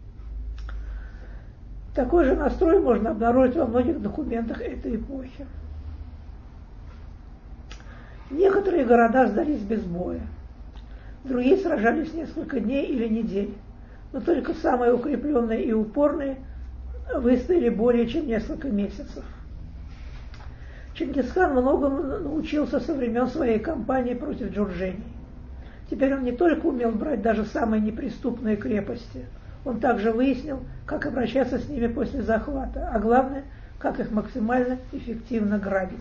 Такой же настрой можно обнаружить во многих документах этой эпохи. Некоторые города сдались без боя, другие сражались несколько дней или недель, но только самые укрепленные и упорные выстояли более чем несколько месяцев. Чингисхан многому научился со времен своей кампании против Джурджени. Теперь он не только умел брать даже самые неприступные крепости, он также выяснил, как обращаться с ними после захвата, а главное, как их максимально эффективно грабить.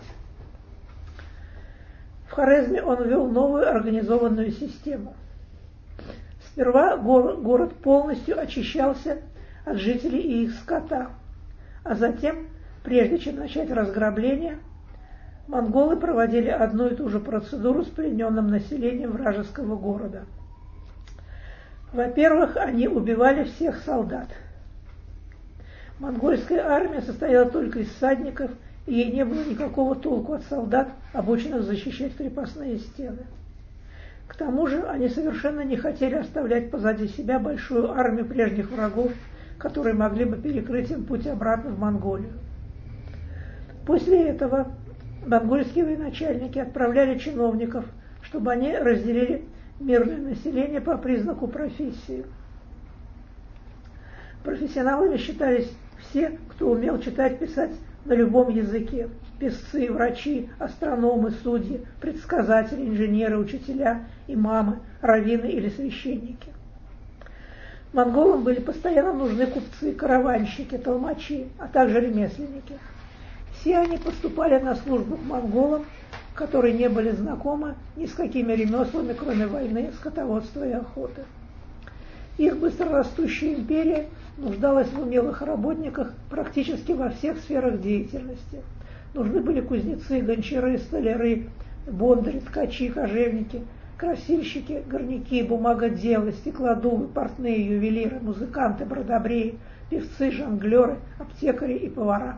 В Хорезме он ввел новую организованную систему. Сперва гор, город полностью очищался от жителей и их скота, а затем, прежде чем начать разграбление, монголы проводили одну и ту же процедуру с плененным населением вражеского города. Во-первых, они убивали всех солдат. Монгольская армия состояла только из всадников, и ей не было никакого толку от солдат, обученных защищать крепостные стены. К тому же они совершенно не хотели оставлять позади себя большую армию прежних врагов, которые могли бы перекрыть им путь обратно в Монголию. После этого монгольские военачальники отправляли чиновников, чтобы они разделили мирное население по признаку профессии. Профессионалами считались все, кто умел читать, писать на любом языке: писцы, врачи, астрономы, судьи, предсказатели, инженеры, учителя, имамы, раввины или священники. Монголам были постоянно нужны купцы, караванщики, толмачи, а также ремесленники. Все они поступали на службу к монголам, которые не были знакомы ни с какими ремеслами, кроме войны, скотоводства и охоты. Их быстрорастущая империя нуждалась в умелых работниках практически во всех сферах деятельности. Нужны были кузнецы, гончары, столяры, бондари, ткачи, кожевники, красильщики, горняки, бумагоделы, стеклодувы, портные, ювелиры, музыканты, бродобреи, певцы, жонглеры, аптекари и повара.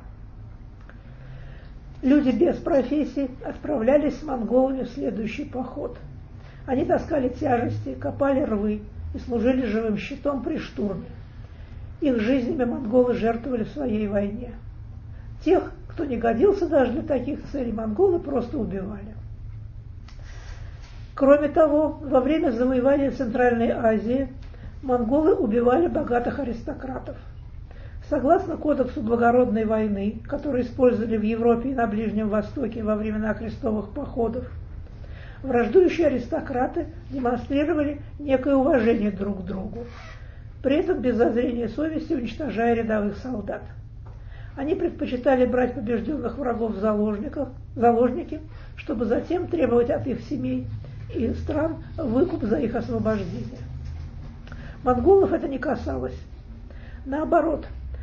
Люди без профессий отправлялись с монголами в следующий поход. Они таскали тяжести, копали рвы и служили живым щитом при штурме. Их жизнями монголы жертвовали в своей войне. Тех, кто не годился даже для таких целей, монголы просто убивали. Кроме того, во время завоевания Центральной Азии монголы убивали богатых аристократов. Согласно кодексу благородной войны, который использовали в Европе и на Ближнем Востоке во времена крестовых походов, враждующие аристократы демонстрировали некое уважение друг к другу, при этом без зазрения совести уничтожая рядовых солдат. Они предпочитали брать побежденных врагов в заложники, чтобы затем требовать от их семей и стран выкуп за их освобождение. Монголов это не касалось. Наоборот,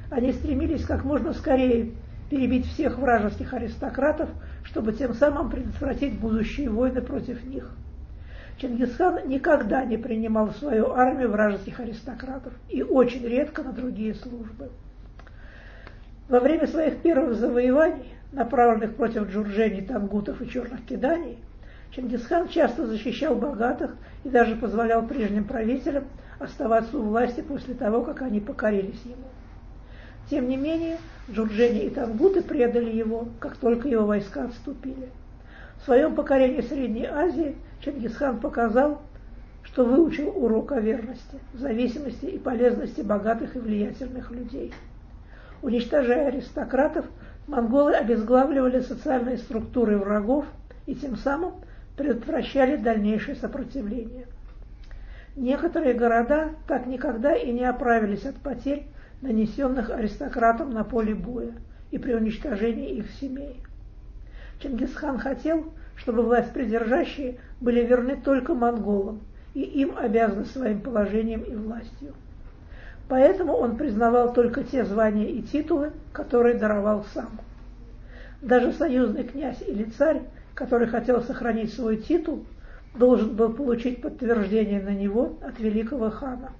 Они стремились как можно скорее перебить всех вражеских аристократов, чтобы тем самым предотвратить будущие войны против них. Чингисхан никогда не принимал в свою армию вражеских аристократов и очень редко на другие службы. Во время своих первых завоеваний, направленных против джурджений, тангутов и черных киданий, Чингисхан часто защищал богатых и даже позволял прежним правителям оставаться у власти после того, как они покорились ему. Тем не менее, джурджени и тангуты предали его, как только его войска отступили. В своем покорении Средней Азии Чингисхан показал, что выучил урок о верности, зависимости и полезности богатых и влиятельных людей. Уничтожая аристократов, монголы обезглавливали социальные структуры врагов и тем самым предотвращали дальнейшее сопротивление. Некоторые города так никогда и не оправились от потерь, нанесенных аристократам на поле боя и при уничтожении их семей. Чингисхан хотел, чтобы властьпридержащие были верны только монголам, и им обязаны своим положением и властью. Поэтому он признавал только те звания и титулы, которые даровал сам. Даже союзный князь или царь, который хотел сохранить свой титул, должен был получить подтверждение на него от великого хана.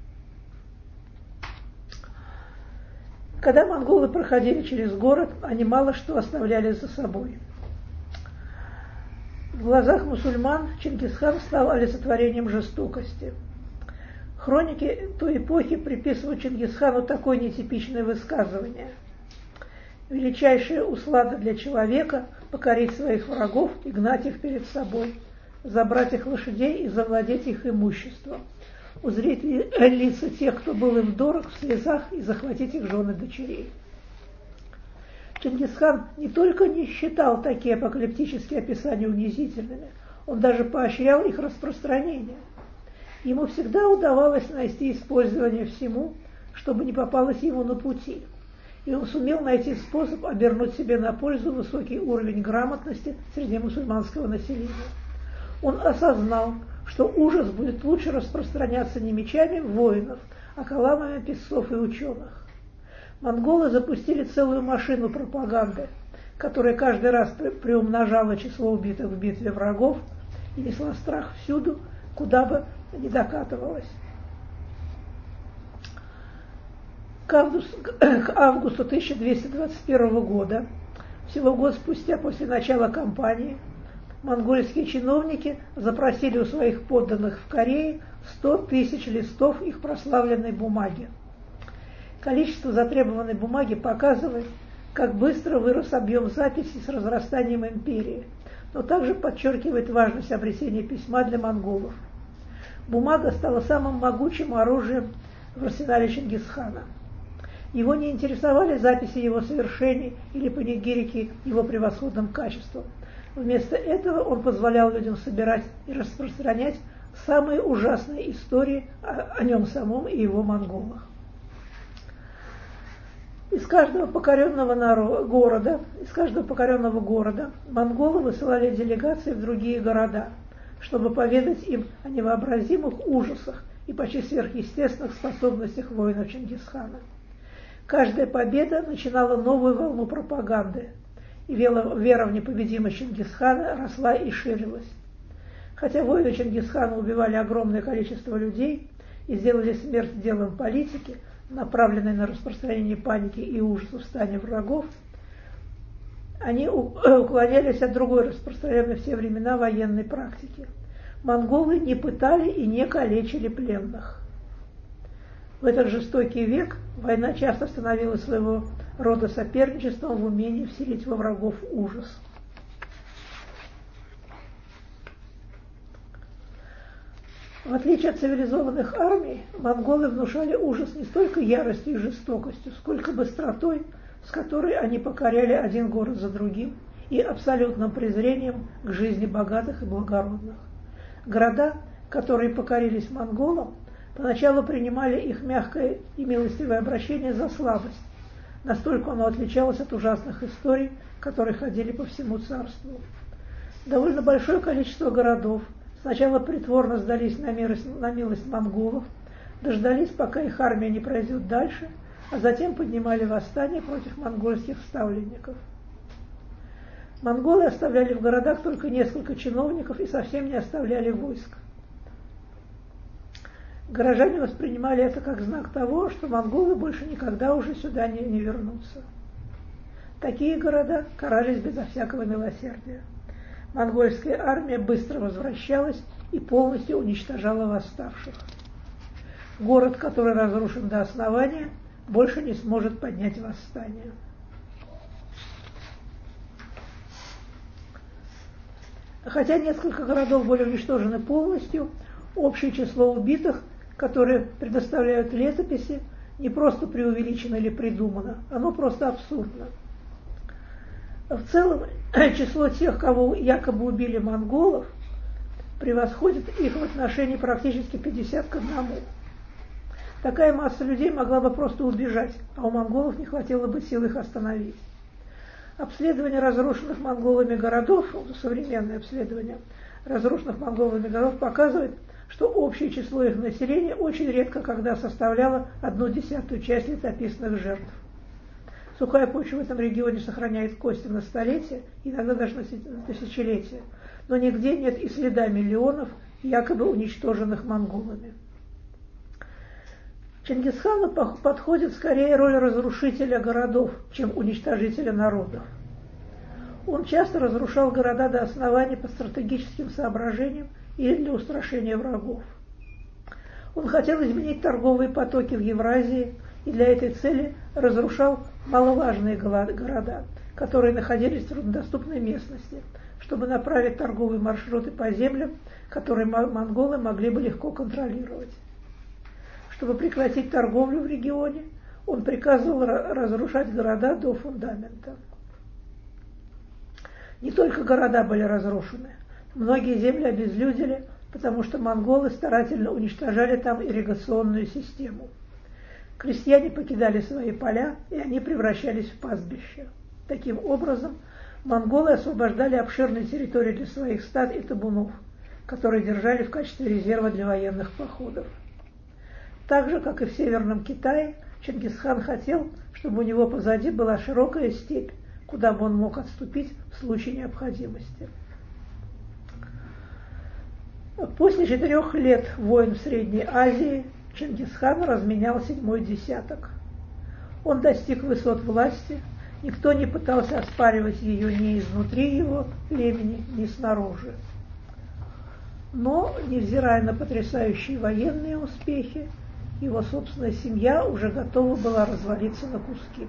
Когда монголы проходили через город, они мало что оставляли за собой. В глазах мусульман Чингисхан стал олицетворением жестокости. Хроники той эпохи приписывают Чингисхану такое нетипичное высказывание: «Величайшая услада для человека – покорить своих врагов и гнать их перед собой, забрать их лошадей и завладеть их имуществом, узреть лица тех, кто был им дорог, в слезах и захватить их жен и дочерей». Чингисхан не только не считал такие апокалиптические описания унизительными, он даже поощрял их распространение. Ему всегда удавалось найти использование всему, чтобы не попалось ему на пути, и он сумел найти способ обернуть себе на пользу высокий уровень грамотности среди мусульманского населения. Он осознал, что ужас будет лучше распространяться не мечами воинов, а каламами писцов и ученых. Монголы запустили целую машину пропаганды, которая каждый раз приумножала число убитых в битве врагов и несла страх всюду, куда бы ни докатывалась. К августу, к августу тысяча двести двадцать первого года, всего год спустя после начала кампании, монгольские чиновники запросили у своих подданных в Корее сто тысяч листов их прославленной бумаги. Количество затребованной бумаги показывает, как быстро вырос объем записей с разрастанием империи, но также подчеркивает важность обретения письма для монголов. Бумага стала самым могучим оружием в арсенале Чингисхана. Его не интересовали записи его совершений или панигирики его превосходным качеством. Вместо этого он позволял людям собирать и распространять самые ужасные истории о, о нем самом и его монголах. Из каждого покоренного народа, города, из каждого покоренного города монголы высылали делегации в другие города, чтобы поведать им о невообразимых ужасах и почти сверхъестественных способностях воинов Чингисхана. Каждая победа начинала новую волну пропаганды, и вера в непобедимость Чингисхана росла и ширилась. Хотя воины Чингисхана убивали огромное количество людей и сделали смерть делом политики, направленной на распространение паники и ужаса в стане врагов, они уклонялись от другой распространенной в те времена военной практики. Монголы не пытали и не калечили пленных. В этот жестокий век война часто становилась своего рода соперничеством в умении вселить во врагов ужас. В отличие от цивилизованных армий, монголы внушали ужас не столько яростью и жестокостью, сколько быстротой, с которой они покоряли один город за другим, и абсолютным презрением к жизни богатых и благородных. Города, которые покорились монголам, поначалу принимали их мягкое и милостивое обращение за слабость, настолько оно отличалось от ужасных историй, которые ходили по всему царству. Довольно большое количество городов сначала притворно сдались на милость, на милость монголов, дождались, пока их армия не пройдет дальше, а затем поднимали восстание против монгольских ставленников. Монголы оставляли в городах только несколько чиновников и совсем не оставляли войск. Горожане воспринимали это как знак того, что монголы больше никогда уже сюда не, не вернутся. Такие города карались безо всякого милосердия. Монгольская армия быстро возвращалась и полностью уничтожала восставших. Город, который разрушен до основания, больше не сможет поднять восстание. Хотя несколько городов были уничтожены полностью, общее число убитых, которые предоставляют летописи, не просто преувеличено или придумано, оно просто абсурдно. В целом, число тех, кого якобы убили монголов, превосходит их в отношении практически пятьдесят к одному. Такая масса людей могла бы просто убежать, а у монголов не хватило бы сил их остановить. Обследование разрушенных монголами городов, современное обследование разрушенных монголами городов показывает, что общее число их населения очень редко когда составляло одну десятую часть летописных жертв. Сухая почва в этом регионе сохраняет кости на столетия, иногда даже на тысячелетия, но нигде нет и следа миллионов, якобы уничтоженных монголами. Чингисхану подходит скорее роль разрушителя городов, чем уничтожителя народов. Он часто разрушал города до основания по стратегическим соображениям или для устрашения врагов. Он хотел изменить торговые потоки в Евразии и для этой цели разрушал маловажные города, которые находились в труднодоступной местности, чтобы направить торговые маршруты по землям, которые монголы могли бы легко контролировать. Чтобы прекратить торговлю в регионе, он приказывал разрушать города до фундамента. Не только города были разрушены, многие земли обезлюдили, потому что монголы старательно уничтожали там ирригационную систему. Крестьяне покидали свои поля, и они превращались в пастбища. Таким образом, монголы освобождали обширные территории для своих стад и табунов, которые держали в качестве резерва для военных походов. Так же, как и в Северном Китае, Чингисхан хотел, чтобы у него позади была широкая степь, куда бы он мог отступить в случае необходимости. После четырех лет войн в Средней Азии Чингисхан разменял седьмой десяток. Он достиг высот власти, никто не пытался оспаривать ее ни изнутри его племени, ни снаружи. Но, невзирая на потрясающие военные успехи, его собственная семья уже готова была развалиться на куски.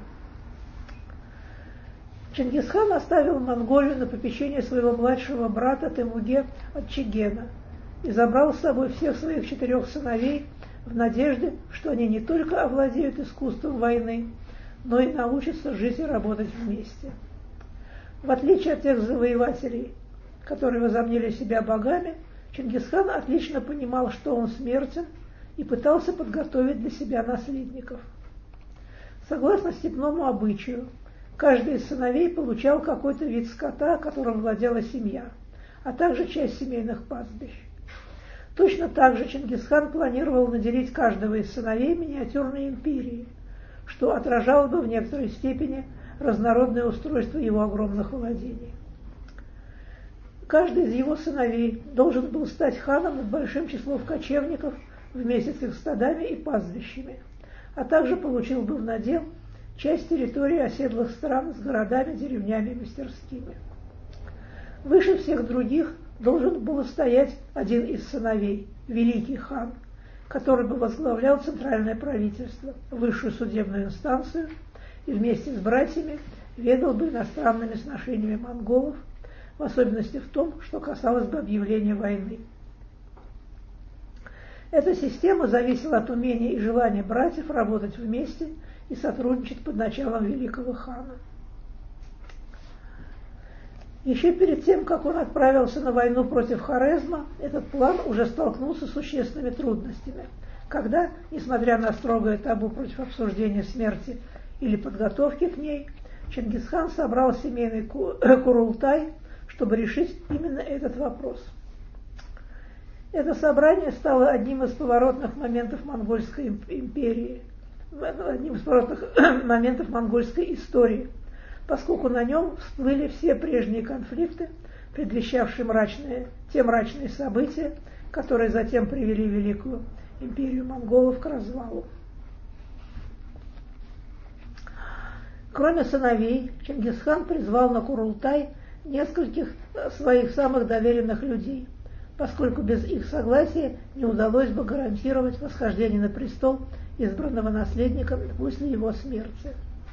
Чингисхан оставил Монголию на попечение своего младшего брата Темуге от Чегена и забрал с собой всех своих четырех сыновей в надежде, что они не только овладеют искусством войны, но и научатся жить и работать вместе. В отличие от тех завоевателей, которые возомнили себя богами, Чингисхан отлично понимал, что он смертен, и пытался подготовить для себя наследников. Согласно степному обычаю, каждый из сыновей получал какой-то вид скота, которым владела семья, а также часть семейных пастбищ. Точно так же Чингисхан планировал наделить каждого из сыновей миниатюрной империей, что отражало бы в некоторой степени разнородное устройство его огромных владений. Каждый из его сыновей должен был стать ханом над большим числом кочевников вместе с их стадами и пастбищами, а также получил бы в надел часть территории оседлых стран с городами, деревнями и мастерскими. Выше всех других должен был стоять один из сыновей, великий хан, который бы возглавлял центральное правительство, высшую судебную инстанцию и вместе с братьями ведал бы иностранными сношениями монголов, в особенности в том, что касалось бы объявления войны. Эта система зависела от умения и желания братьев работать вместе и сотрудничать под началом великого хана. Еще перед тем, как он отправился на войну против Хорезма, этот план уже столкнулся с существенными трудностями, когда, несмотря на строгое табу против обсуждения смерти или подготовки к ней, Чингисхан собрал семейный курултай, чтобы решить именно этот вопрос. Это собрание стало одним из поворотных моментов Монгольской империи. одним из поворотных моментов монгольской истории, поскольку на нем всплыли все прежние конфликты, предвещавшие мрачные, те мрачные события, которые затем привели Великую империю монголов к развалу. Кроме сыновей, Чингисхан призвал на Курултай нескольких своих самых доверенных людей, поскольку без их согласия не удалось бы гарантировать восхождение на престол избранного наследника после его смерти.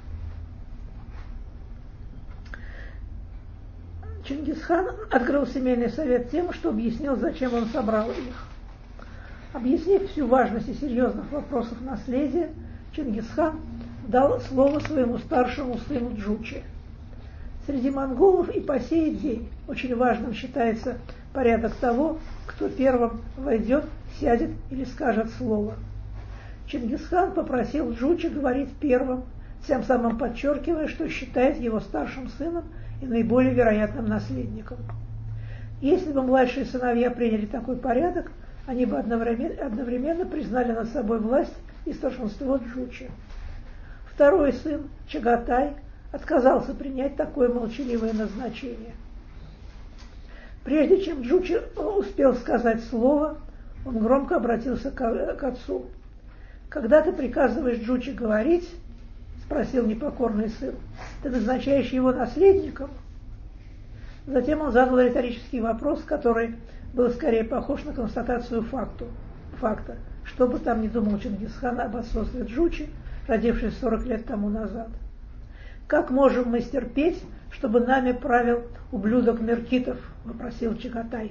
Чингисхан открыл семейный совет тем, что объяснил, зачем он собрал их. Объяснив всю важность и серьезных вопросов наследия, Чингисхан дал слово своему старшему сыну Джучи. Среди монголов и по сей день очень важным считается порядок того, кто первым войдет, сядет или скажет слово. Чингисхан попросил Джучи говорить первым, тем самым подчеркивая, что считает его старшим сыном и наиболее вероятным наследником. Если бы младшие сыновья приняли такой порядок, они бы одновременно, одновременно признали над собой власть и старшинство Джучи. Второй сын, Чагатай, отказался принять такое молчаливое назначение. Прежде чем Джучи успел сказать слово, он громко обратился к, к отцу. «Когда ты приказываешь Джучи говорить, — спросил непокорный сын, — ты назначаешь его наследником?» Затем он задал риторический вопрос, который был скорее похож на констатацию факту, факта, что бы там ни думал Чингисхан об отцовстве Джучи, родившись сорок лет тому назад. «Как можем мы стерпеть, чтобы нами правил ублюдок Меркитов?» — вопросил Чагатай.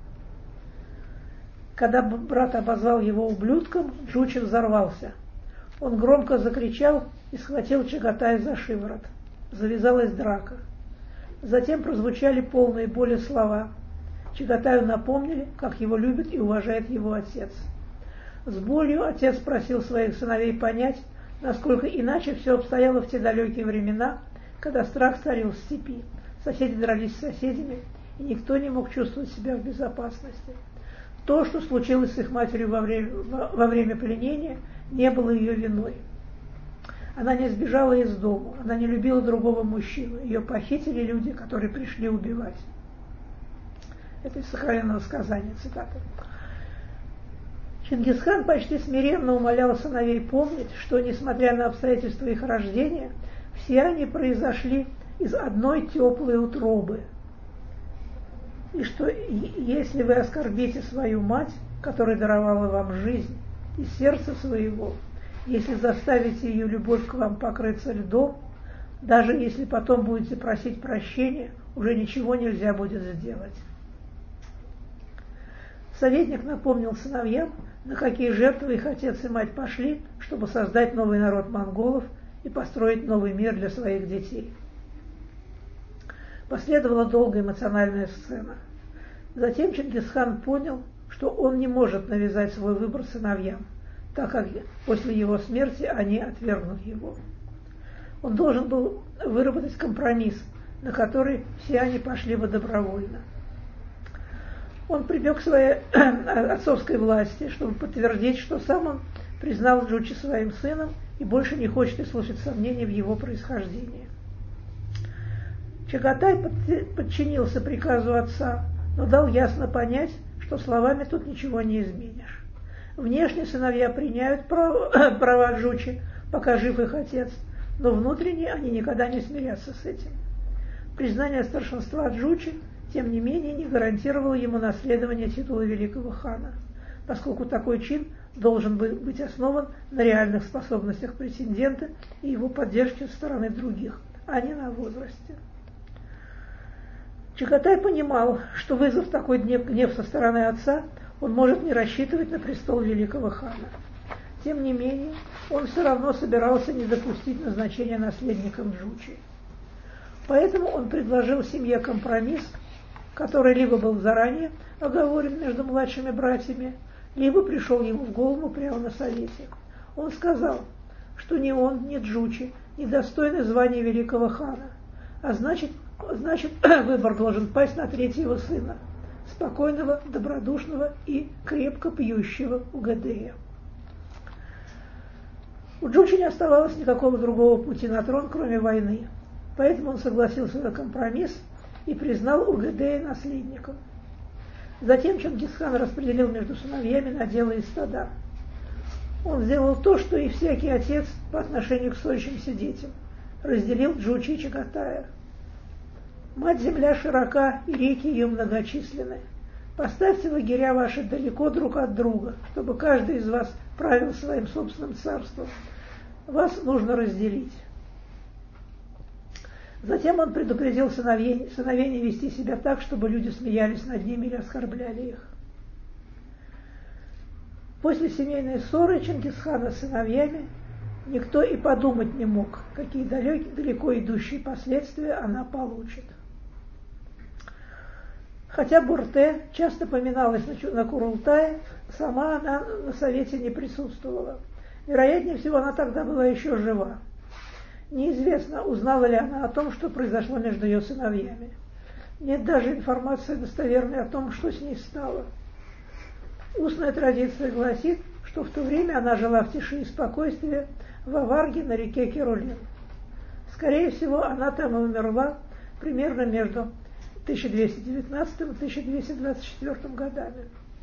Когда брат обозвал его ублюдком, Джучи взорвался. Он громко закричал и схватил Чагатая за шиворот. Завязалась драка. Затем прозвучали полные боли слова. Чагатаю напомнили, как его любит и уважает его отец. С болью отец просил своих сыновей понять, насколько иначе все обстояло в те далекие времена, когда страх царил в степи, соседи дрались с соседями, и никто не мог чувствовать себя в безопасности. То, что случилось с их матерью во время, во время пленения, не было ее виной. Она не сбежала из дома, она не любила другого мужчину, ее похитили люди, которые пришли убивать. Это из сохраненного сказания, цитата. Чингисхан почти смиренно умолял сыновей помнить, что, несмотря на обстоятельства их рождения, все они произошли из одной теплой утробы. И что, если вы оскорбите свою мать, которая даровала вам жизнь, и сердце своего, если заставите ее любовь к вам покрыться льдом, даже если потом будете просить прощения, уже ничего нельзя будет сделать. Советник напомнил сыновьям, на какие жертвы их отец и мать пошли, чтобы создать новый народ монголов и построить новый мир для своих детей. Последовала долгая эмоциональная сцена. Затем Чингисхан понял, что он не может навязать свой выбор сыновьям, так как после его смерти они отвергнут его. Он должен был выработать компромисс, на который все они пошли бы добровольно. Он прибег к своей отцовской власти, чтобы подтвердить, что сам он признал Джучи своим сыном и больше не хочет и слышать сомнений в его происхождении. Чагатай подчинился приказу отца, но дал ясно понять, что словами тут ничего не изменишь. Внешне сыновья приняют права, права Джучи, пока жив их отец, но внутренне они никогда не смирятся с этим. Признание старшинства Джучи, тем не менее, не гарантировало ему наследование титула великого хана, поскольку такой чин должен был быть основан на реальных способностях претендента и его поддержке со стороны других, а не на возрасте. Чагатай понимал, что, вызвав такой гнев со стороны отца, он может не рассчитывать на престол великого хана. Тем не менее, он все равно собирался не допустить назначения наследником Джучи. Поэтому он предложил семье компромисс, который либо был заранее оговорен между младшими братьями, либо пришел ему в голову прямо на совете. Он сказал, что ни он, ни Джучи не достойны звания великого хана, а значит, значит выбор должен пасть на третьего сына, спокойного, добродушного и крепко пьющего Угадея. У Джучи не оставалось никакого другого пути на трон, кроме войны. Поэтому он согласился на компромисс и признал Угедея наследником. Затем Чингисхан распределил между сыновьями наделы и стада. Он сделал то, что и всякий отец по отношению к ссорящимся детям. Разделил Джучи и Чагатая. Мать-земля широка, и реки ее многочисленны. Поставьте лагеря ваши далеко друг от друга, чтобы каждый из вас правил своим собственным царством. Вас нужно разделить. Затем он предупредил сыновей, сыновей не вести себя так, чтобы люди смеялись над ними или оскорбляли их. После семейной ссоры Чингисхана с сыновьями никто и подумать не мог, какие далеко, далеко идущие последствия она получит. Хотя Бурте часто поминалась на Курултае, сама она на совете не присутствовала. Вероятнее всего, она тогда была еще жива. Неизвестно, узнала ли она о том, что произошло между ее сыновьями. Нет даже информации достоверной о том, что с ней стало. Устная традиция гласит, что в то время она жила в тиши и спокойствии в Аварге на реке Керулин. Скорее всего, она там и умерла примерно между тысяча двести девятнадцатым и тысяча двести двадцать четвёртым годами.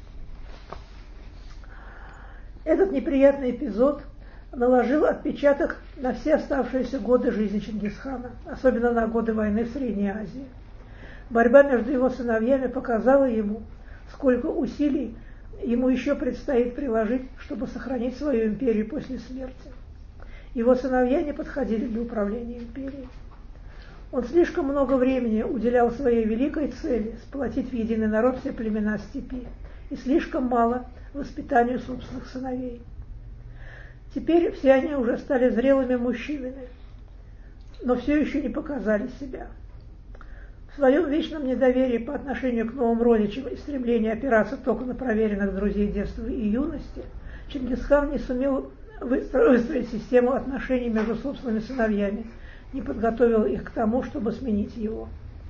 Этот неприятный эпизод наложил отпечаток на все оставшиеся годы жизни Чингисхана, особенно на годы войны в Средней Азии. Борьба между его сыновьями показала ему, сколько усилий ему еще предстоит приложить, чтобы сохранить свою империю после смерти. Его сыновья не подходили для управления империей. Он слишком много времени уделял своей великой цели сплотить в единый народ все племена степи, и слишком мало воспитанию собственных сыновей. Теперь все они уже стали зрелыми мужчинами, но все еще не показали себя. В своем вечном недоверии по отношению к новым родичам и стремлении опираться только на проверенных друзей детства и юности, Чингисхан не сумел выстроить систему отношений между собственными сыновьями, не подготовил их к тому, чтобы сменить его.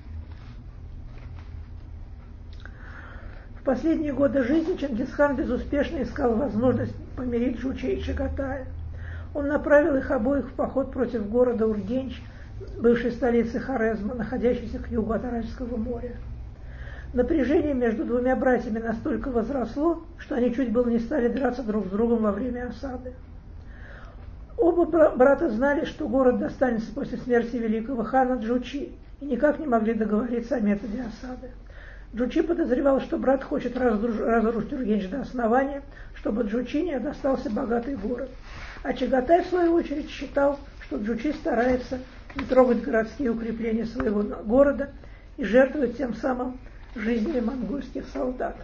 В последние годы жизни Чингисхан безуспешно искал возможность помирить Джучи и Чагатая. Он направил их обоих в поход против города Ургенч, бывшей столицы Хорезма, находящейся к югу от Аральского моря. Напряжение между двумя братьями настолько возросло, что они чуть было не стали драться друг с другом во время осады. Оба брата знали, что город достанется после смерти великого хана Джучи, и никак не могли договориться о методе осады. Джучи подозревал, что брат хочет разрушить Ургенч до основания, чтобы Джучи не достался богатый город. А Чагатай, в свою очередь, считал, что Джучи старается не трогать городские укрепления своего города и жертвует тем самым жизнями монгольских солдат.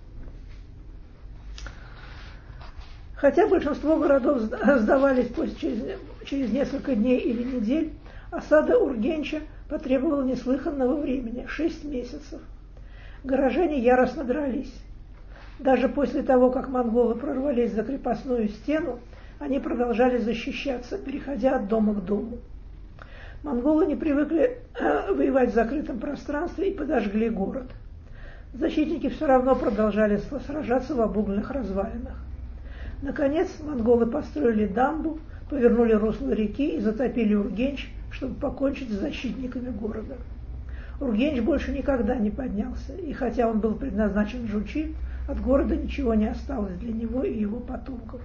Хотя большинство городов сдавались после, через, через несколько дней или недель, осада Ургенча потребовала неслыханного времени – шесть месяцев. Горожане яростно дрались. Даже после того, как монголы прорвались за крепостную стену, они продолжали защищаться, переходя от дома к дому. Монголы не привыкли воевать в закрытом пространстве и подожгли город. Защитники все равно продолжали сражаться в обугленных развалинах. Наконец, монголы построили дамбу, повернули русло реки и затопили Ургенч, чтобы покончить с защитниками города. Ургенч больше никогда не поднялся, и хотя он был предназначен Джучи, от города ничего не осталось для него и его потомков.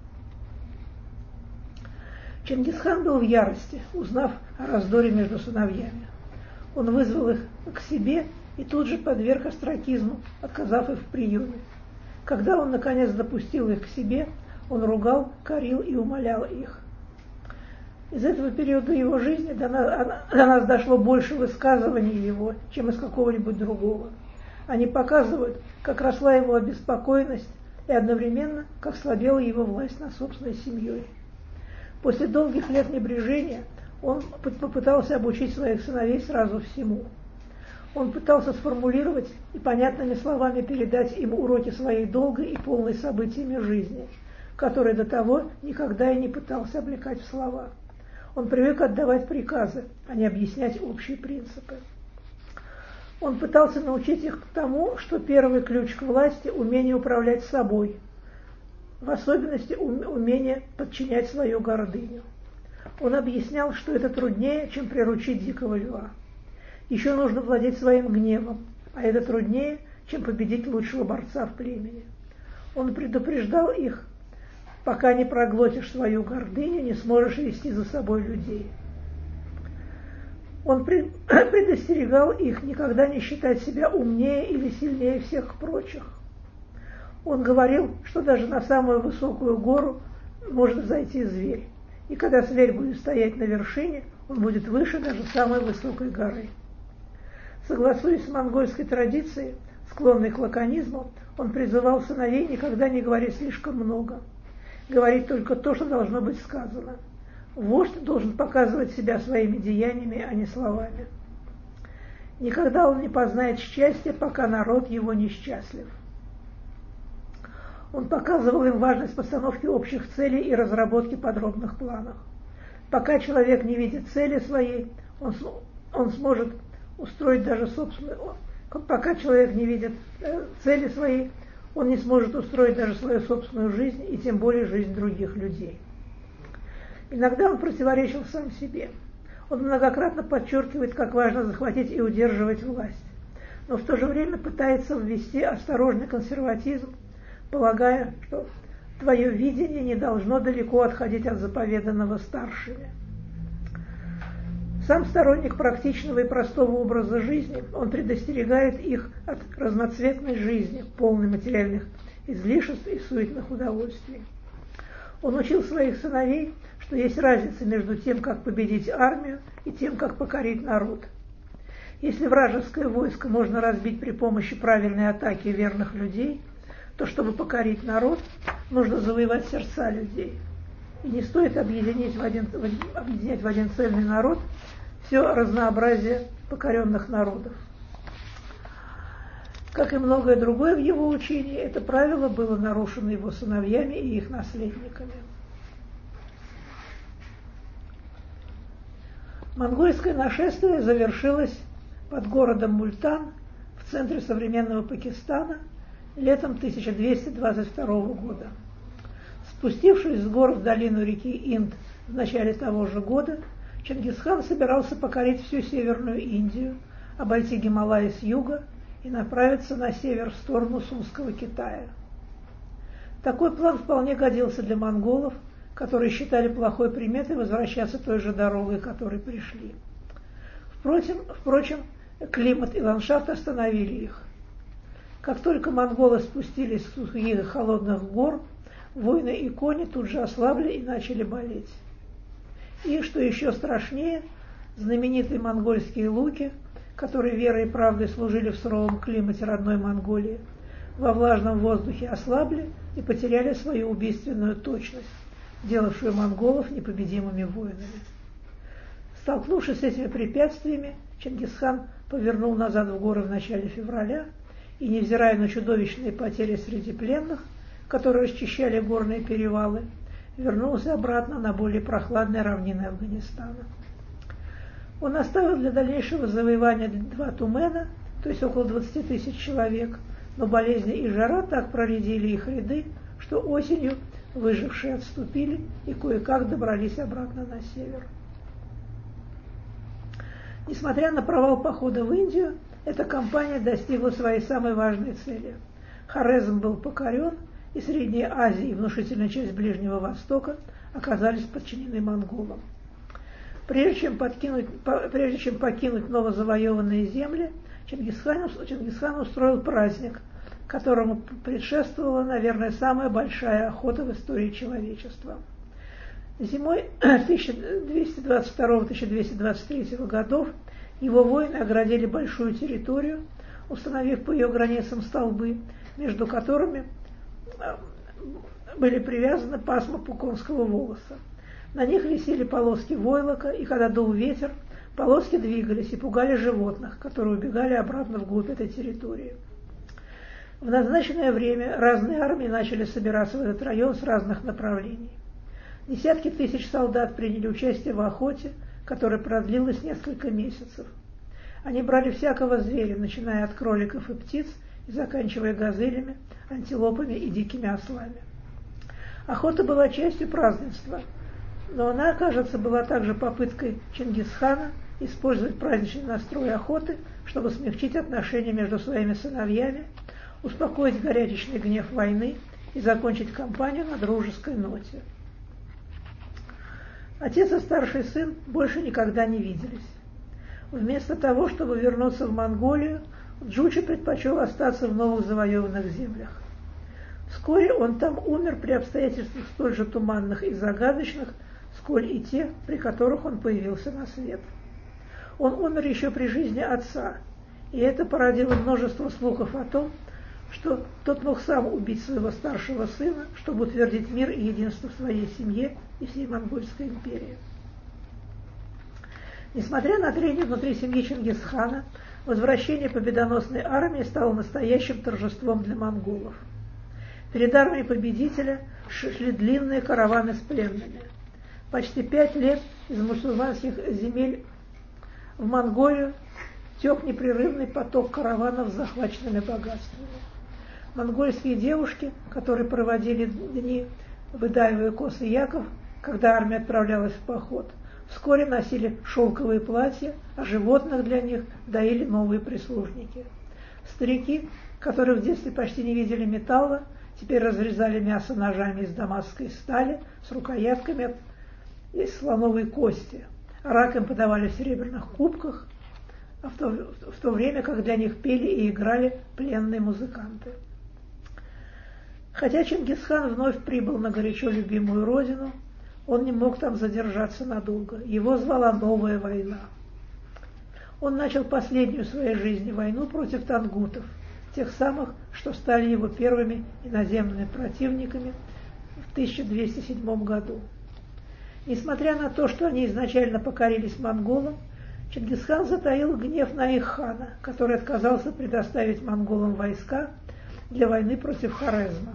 Чингисхан был в ярости, узнав о раздоре между сыновьями. Он вызвал их к себе и тут же подверг остракизму, отказав их в приеме. Когда он, наконец, допустил их к себе, он ругал, корил и умолял их. Из этого периода его жизни до нас, до нас дошло больше высказываний его, чем из какого-нибудь другого. Они показывают, как росла его обеспокоенность и одновременно, как слабела его власть над собственной семьей. После долгих лет небрежения он попытался обучить своих сыновей сразу всему. Он пытался сформулировать и понятными словами передать им уроки своей долгой и полной событиями жизни, которые до того никогда и не пытался облекать в слова. Он привык отдавать приказы, а не объяснять общие принципы. Он пытался научить их тому, что первый ключ к власти – умение управлять собой, в особенности умение подчинять свою гордыню. Он объяснял, что это труднее, чем приручить дикого льва. Еще нужно владеть своим гневом, а это труднее, чем победить лучшего борца в племени. Он предупреждал их: пока не проглотишь свою гордыню, не сможешь вести за собой людей. Он предостерегал их никогда не считать себя умнее или сильнее всех прочих. Он говорил, что даже на самую высокую гору может зайти зверь, и когда зверь будет стоять на вершине, он будет выше даже самой высокой горы. Согласуясь с монгольской традицией, склонной к лаконизму, он призывал сыновей никогда не говорить слишком много, говорить только то, что должно быть сказано. Вождь должен показывать себя своими деяниями, а не словами. Никогда он не познает счастья, пока народ его несчастлив. Он показывал им важность постановки общих целей и разработки подробных планов. Пока человек не видит цели своей, он, он сможет устроить даже собственную... Пока человек не видит э, цели своей, он не сможет устроить даже свою собственную жизнь, и тем более жизнь других людей. Иногда он противоречил сам себе. Он многократно подчеркивает, как важно захватить и удерживать власть, но в то же время пытается ввести осторожный консерватизм, полагая, что твое видение не должно далеко отходить от заповеданного старшими. Сам сторонник практичного и простого образа жизни, он предостерегает их от разноцветной жизни, полной материальных излишеств и суетных удовольствий. Он учил своих сыновей, что есть разница между тем, как победить армию, и тем, как покорить народ. Если вражеское войско можно разбить при помощи правильной атаки верных людей, то чтобы покорить народ, нужно завоевать сердца людей. И не стоит объединить в один, объединять в один цельный народ все разнообразие покоренных народов. Как и многое другое в его учении, это правило было нарушено его сыновьями и их наследниками. Монгольское нашествие завершилось под городом Мультан в центре современного Пакистана летом тысяча двести двадцать второго года. Спустившись с гор в долину реки Инд в начале того же года, Чингисхан собирался покорить всю Северную Индию, обойти Гималаи с юга и направиться на север в сторону Сумского Китая. Такой план вполне годился для монголов, которые считали плохой приметой возвращаться той же дорогой, которой пришли. Впрочем, впрочем, климат и ландшафт остановили их. Как только монголы спустились с сухих холодных гор, воины и кони тут же ослабли и начали болеть. И, что еще страшнее, знаменитые монгольские луки, которые верой и правдой служили в суровом климате родной Монголии, во влажном воздухе ослабли и потеряли свою убийственную точность, делавшую монголов непобедимыми воинами. Столкнувшись с этими препятствиями, Чингисхан повернул назад в горы в начале февраля и, невзирая на чудовищные потери среди пленных, которые расчищали горные перевалы, вернулся обратно на более прохладные равнины Афганистана. Он оставил для дальнейшего завоевания два тумена, то есть около двадцати тысяч человек, но болезни и жара так проредили их ряды, что осенью выжившие отступили и кое-как добрались обратно на север. Несмотря на провал похода в Индию, эта кампания достигла своей самой важной цели. Хорезм был покорен, и Средняя Азия и внушительная часть Ближнего Востока оказались подчинены монголам. Прежде чем, подкинуть, прежде чем покинуть новозавоеванные земли, Чингисхан, Чингисхан устроил праздник, которому предшествовала, наверное, самая большая охота в истории человечества. Зимой тысяча двести двадцать второго — тысяча двести двадцать третьего годов его воины оградили большую территорию, установив по ее границам столбы, между которыми были привязаны пасма пуконского волоса. На них висели полоски войлока, и когда дул ветер, полоски двигались и пугали животных, которые убегали обратно вглубь этой территории. В назначенное время разные армии начали собираться в этот район с разных направлений. Десятки тысяч солдат приняли участие в охоте, которая продлилась несколько месяцев. Они брали всякого зверя, начиная от кроликов и птиц и заканчивая газелями, антилопами и дикими ослами. Охота была частью празднества, но она, кажется, была также попыткой Чингисхана использовать праздничный настрой охоты, чтобы смягчить отношения между своими сыновьями, успокоить горячечный гнев войны и закончить кампанию на дружеской ноте. Отец и старший сын больше никогда не виделись. Вместо того, чтобы вернуться в Монголию, Джучи предпочел остаться в новых завоеванных землях. Вскоре он там умер при обстоятельствах столь же туманных и загадочных, сколь и те, при которых он появился на свет. Он умер еще при жизни отца, и это породило множество слухов о том, что тот мог сам убить своего старшего сына, чтобы утвердить мир и единство в своей семье и всей Монгольской империи. Несмотря на трение внутри семьи Чингисхана, возвращение победоносной армии стало настоящим торжеством для монголов. Перед армией победителя шли длинные караваны с пленными. Почти пять лет из мусульманских земель в Монголию тек непрерывный поток караванов с захваченными богатствами. Монгольские девушки, которые проводили дни, выдаивая косы яков, когда армия отправлялась в поход, вскоре носили шелковые платья, а животных для них доили новые прислужники. Старики, которые в детстве почти не видели металла, теперь разрезали мясо ножами из дамасской стали с рукоятками из слоновой кости. Рак им подавали в серебряных кубках, а в то, в то время как для них пели и играли пленные музыканты. Хотя Чингисхан вновь прибыл на горячо любимую родину, он не мог там задержаться надолго. Его звала новая война. Он начал последнюю в своей жизни войну против тангутов, тех самых, что стали его первыми иноземными противниками в тысяча двести седьмом году. Несмотря на то, что они изначально покорились монголам, Чингисхан затаил гнев на их хана, который отказался предоставить монголам войска для войны против Хорезма.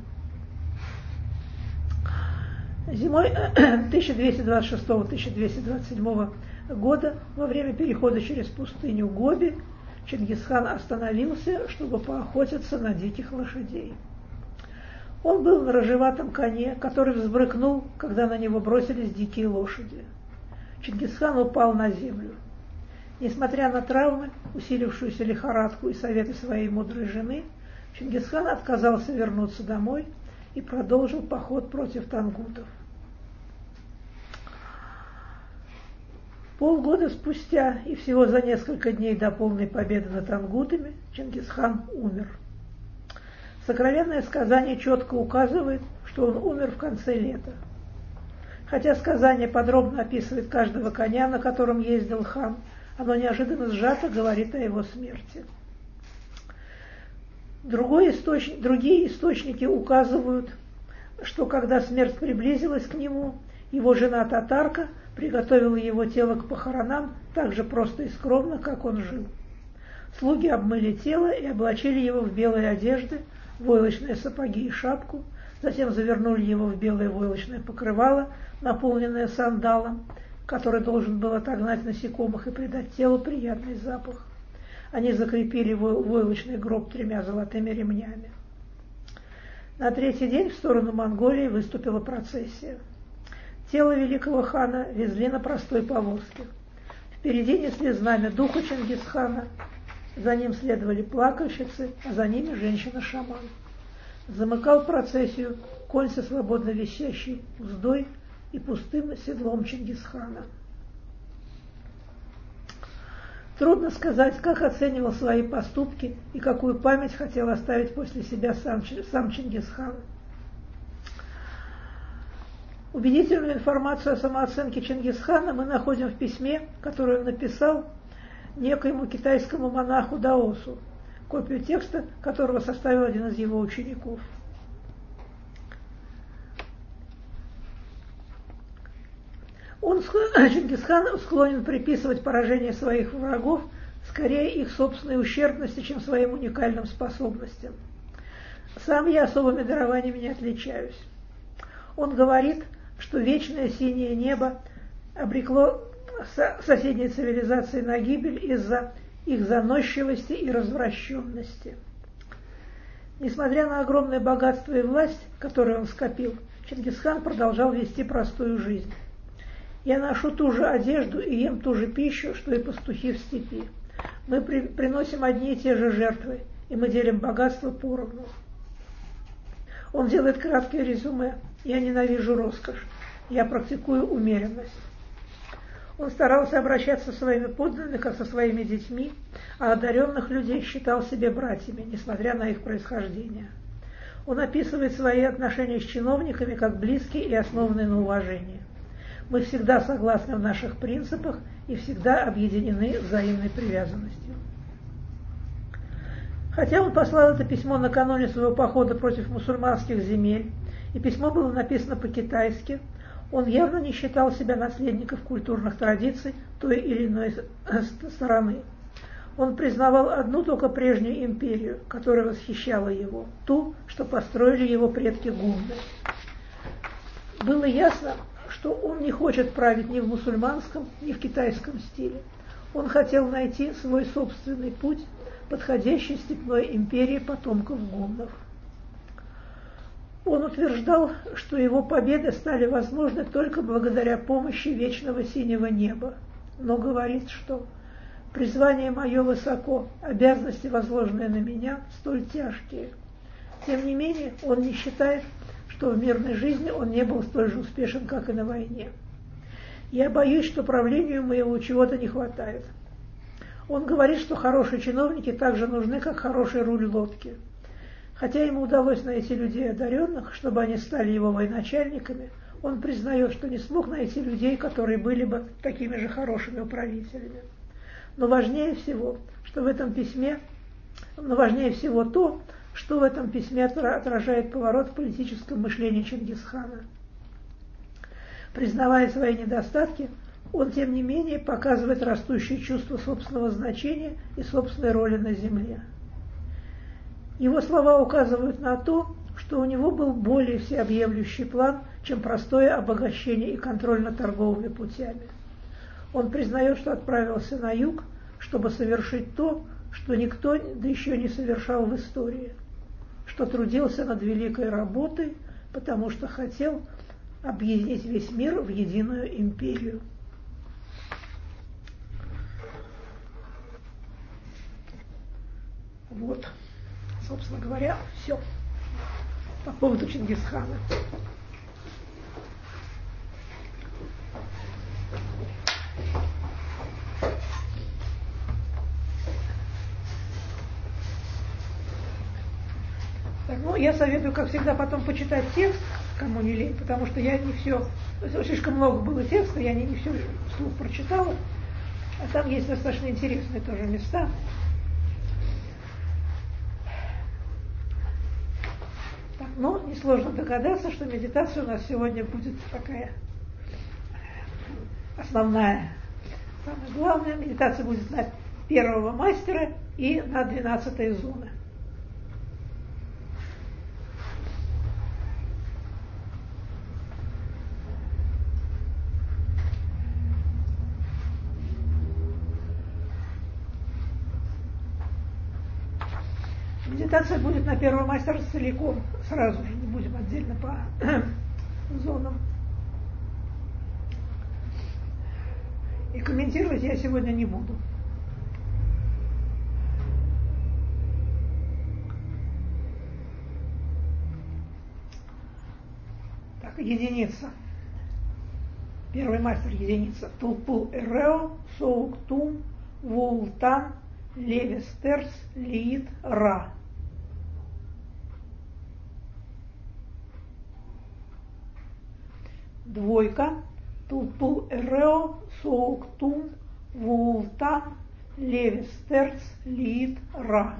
Зимой тысяча двести двадцать шестого — тысяча двести двадцать седьмого года, во время перехода через пустыню Гоби, Чингисхан остановился, чтобы поохотиться на диких лошадей. Он был на рыжеватом коне, который взбрыкнул, когда на него бросились дикие лошади. Чингисхан упал на землю. Несмотря на травмы, усилившуюся лихорадку и советы своей мудрой жены, Чингисхан отказался вернуться домой и продолжил поход против тангутов. Полгода спустя и всего за несколько дней до полной победы над тангутами Чингисхан умер. Сокровенное сказание четко указывает, что он умер в конце лета. Хотя сказание подробно описывает каждого коня, на котором ездил хан, оно неожиданно сжато говорит о его смерти. Другой источ... Другие источники указывают, что когда смерть приблизилась к нему, его жена Татарка приготовила его тело к похоронам так же просто и скромно, как он жил. Слуги обмыли тело и облачили его в белые одежды, войлочные сапоги и шапку, затем завернули его в белое войлочное покрывало, наполненное сандалом, который должен был отогнать насекомых и придать телу приятный запах. Они закрепили войлочный гроб тремя золотыми ремнями. На третий день в сторону Монголии выступила процессия. Тело великого хана везли на простой повозке. Впереди несли знамя духа Чингисхана, за ним следовали плакальщицы, а за ними женщина-шаман. Замыкал процессию конь со свободно висящей уздой и пустым седлом Чингисхана. Трудно сказать, как оценивал свои поступки и какую память хотел оставить после себя сам, сам Чингисхан. Убедительную информацию о самооценке Чингисхана мы находим в письме, которое он написал некоему китайскому монаху Даосу, копию текста которого составил один из его учеников. Он, Чингисхан, склонен приписывать поражение своих врагов скорее их собственной ущербности, чем своим уникальным способностям. Сам я особыми дарованиями не отличаюсь. Он говорит, что вечное синее небо обрекло соседние цивилизации на гибель из-за их заносчивости и развращенности. Несмотря на огромное богатство и власть, которые он скопил, Чингисхан продолжал вести простую жизнь. «Я ношу ту же одежду и ем ту же пищу, что и пастухи в степи. Мы при, приносим одни и те же жертвы, и мы делим богатство поровну». Он делает краткое резюме: «Я ненавижу роскошь, я практикую умеренность». Он старался обращаться со своими подданными, как со своими детьми, а одаренных людей считал себе братьями, несмотря на их происхождение. Он описывает свои отношения с чиновниками как близкие и основанные на уважении. Мы всегда согласны в наших принципах и всегда объединены взаимной привязанностью. Хотя он послал это письмо накануне своего похода против мусульманских земель, и письмо было написано по-китайски, он явно не считал себя наследником культурных традиций той или иной стороны. Он признавал одну только прежнюю империю, которая восхищала его, ту, что построили его предки гунны. Было ясно, что он не хочет править ни в мусульманском, ни в китайском стиле. Он хотел найти свой собственный путь, подходящий степной империи потомков гуннов. Он утверждал, что его победы стали возможны только благодаря помощи вечного синего неба, но говорит, что «призвание мое высоко, обязанности, возложенные на меня, столь тяжкие». Тем не менее, он не считает, что в мирной жизни он не был столь же успешен, как и на войне. «Я боюсь, что правлению моему чего-то не хватает». Он говорит, что хорошие чиновники так же нужны, как хороший руль лодки. Хотя ему удалось найти людей одаренных, чтобы они стали его военачальниками, он признает, что не смог найти людей, которые были бы такими же хорошими управителями. Но важнее всего, что в этом письме, но важнее всего то, что в этом письме отражает поворот в политическом мышлении Чингисхана. Признавая свои недостатки, он, тем не менее, показывает растущее чувство собственного значения и собственной роли на земле. Его слова указывают на то, что у него был более всеобъемлющий план, чем простое обогащение и контроль над торговыми путями. Он признает, что отправился на юг, чтобы совершить то, что никто да еще не совершал в истории, что трудился над великой работой, потому что хотел объединить весь мир в единую империю. Вот, собственно говоря, все по поводу Чингисхана. Так, ну, я советую, как всегда, потом почитать текст, кому не лень, потому что я не все, слишком много было текста, я не, не все вслух прочитала, а там есть достаточно интересные тоже места. Так, ну, несложно догадаться, что медитация у нас сегодня будет такая основная. Самое главное, медитация будет на первого мастера и на двенадцатой зоны. Медитация будет на первого мастера целиком, сразу же, не будем отдельно по зонам. И комментировать я сегодня не буду. Так, единица. Первый мастер единица. Тулпул Эрео, Соуктум, Вултан, Левистерс, Лиит, Ра. Двойка. Тулпул Эрео, Соуктум, Вултан, Левистерс, Лиит, Ра.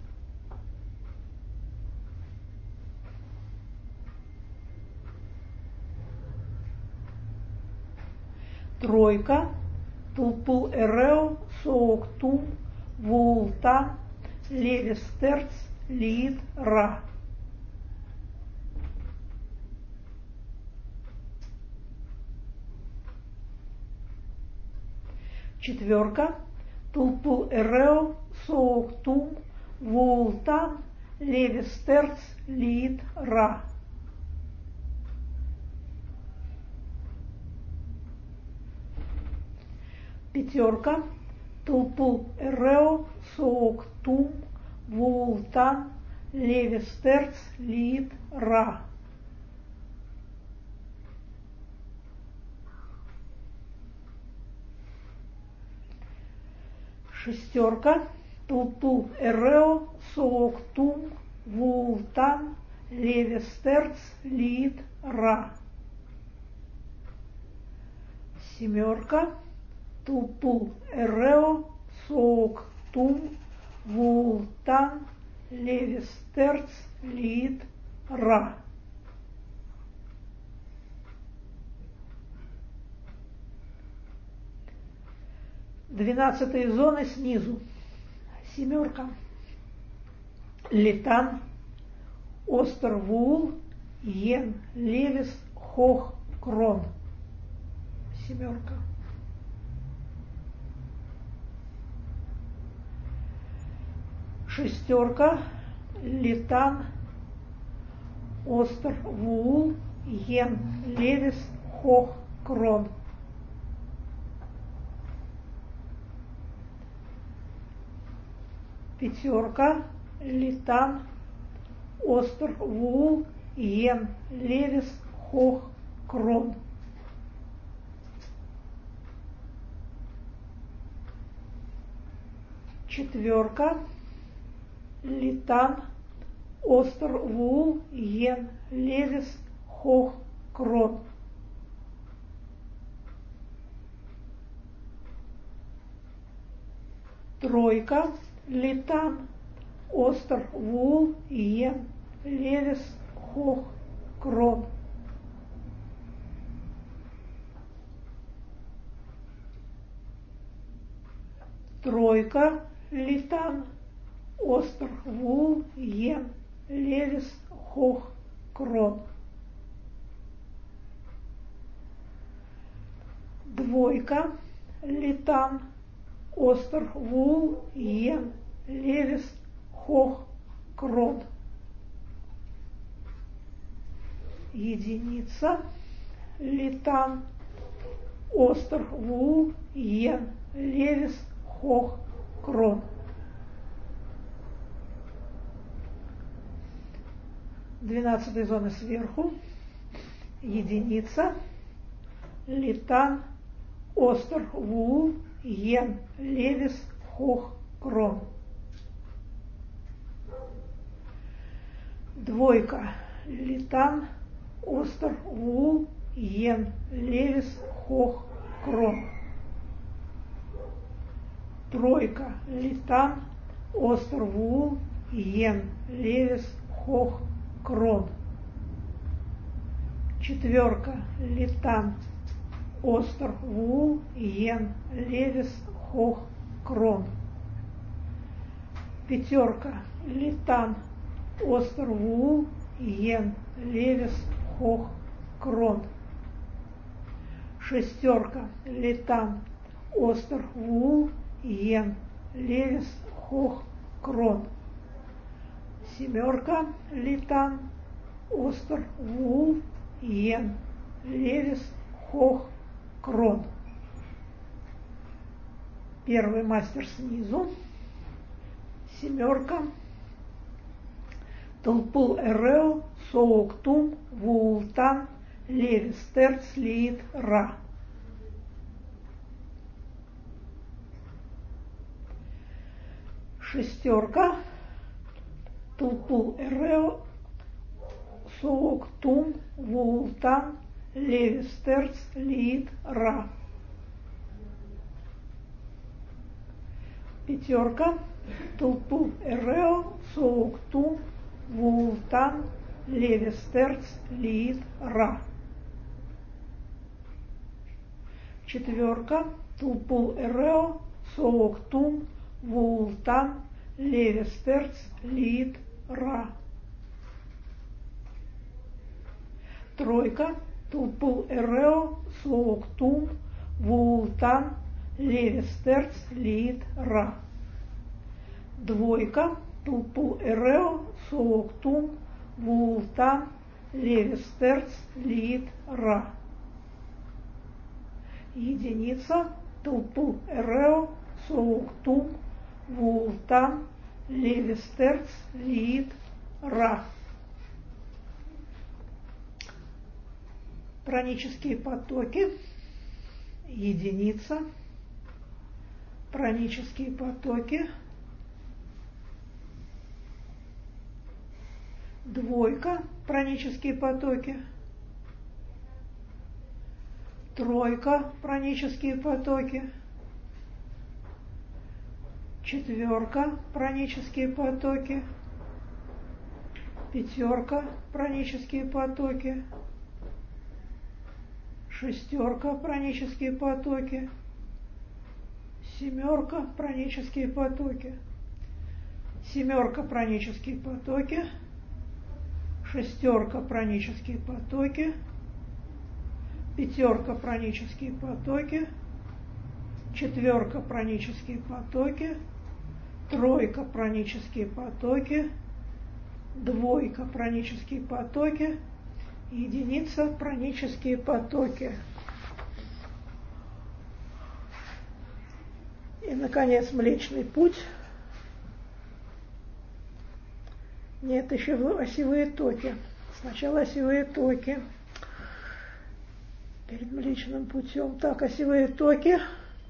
Тройка. Тулпул Эрео, Соуктум, Вултан, Левистерс, Лиит, Ра. Четверка. Тулпул Эрео, Соуктум, Вултан, Левистерс, Лиит, Ра. Пятерка. Тулпул Эрео, Соок Тум, Вултан, Левистерц, Лиит, Ра. Шестерка. Тулпул Эрео, Соок Тум, Вултан, Левистерц, Лиит, Ра. Семерка. Тулпул Эрео, Соок Тум, Вултан, Левистерц, Лиит, Ра. Двенадцатые зоны снизу. Семерка. Литан, Остер Вуул, Йен, Левис, Хох, Крон. Семерка. Шестерка. Литан, Остер Вуул, Йен, Левис, Хох, Крон. Пятерка. Литан, Остер Вуул, Йен, Левис, Хох, Крон. Четверка. Литан, Остер Вуул, Йен, Левис, Хох, Крон. Тройка. Литан, Остер Вуул, Йен, Левис, Хох, Крон. Тройка. Литан, Остер Вуул, Йен, Левис, Хох, Крон. Двойка. Литан, Остер Вуул, Йен, Левис, Хох, Крон. Единица. Литан, Остер Вуул, Йен, Левис, Хох, Крон. Двенадцатые зоны сверху. Единица. Литан, Остер Вуул, Йен, Левис, Хох, Крон. Двойка. Литан, Остер Вуул, Йен, Левис, Хох, Крон. Тройка. Литан, Остер Вуул, Йен, Левис, Хох, Крон. Четверка. Литан, Остер Вуул, Йен, Левис, Хох, Крон. Пятерка. Литан, Остер Вуул, Йен, Левис, Хох, Крон. Шестерка. Литан, Остер Вуул, Йен, Левис, Хох, Крон. Семерка. Литан, Остер Вуул, Йен, Левис, Хох, Крон. Первый мастер снизу. Семерка. Тулпул Эрео, Соок Тум, Вултан, Левистерц, Лиит, Ра. Шестерка. Тулпул Эрео, Соок Тум, Вултан, Левистерц, Лиит, Ра. Пятерка. Тулпул Эрео, Соок Тум, Вултан, Левистерц, Лиит, Ра. Четверка. Тулпул Эрео, Соок Тум, Вултан, Левистерц, Лиит, Ра. Тройка. Тулпул Эрео, Соок Тум, Вултан, Левистерц, Лиит, Ра. Двойка. Тулпул Эрео, Соок Тум, Вултан, Левистерц, Лиит, Ра. Единица. Тулпу эрео, соуктум, вултан, левистерц, лиит, ра. Пранические потоки, единица, пранические потоки, двойка, пранические потоки, тройка, пранические потоки, четверка, пранические потоки, пятерка, пранические потоки, шестерка, пранические потоки, семерка, пранические потоки, семерка, пранические потоки, шестерка, пранические потоки, пятерка, пранические потоки, четверка, пранические потоки, тройка, пранические потоки, двойка, пранические потоки, единица, пранические потоки. И, наконец, Млечный Путь. Нет, еще осевые токи. Сначала осевые токи. Перед Млечным Путем. Так, осевые токи.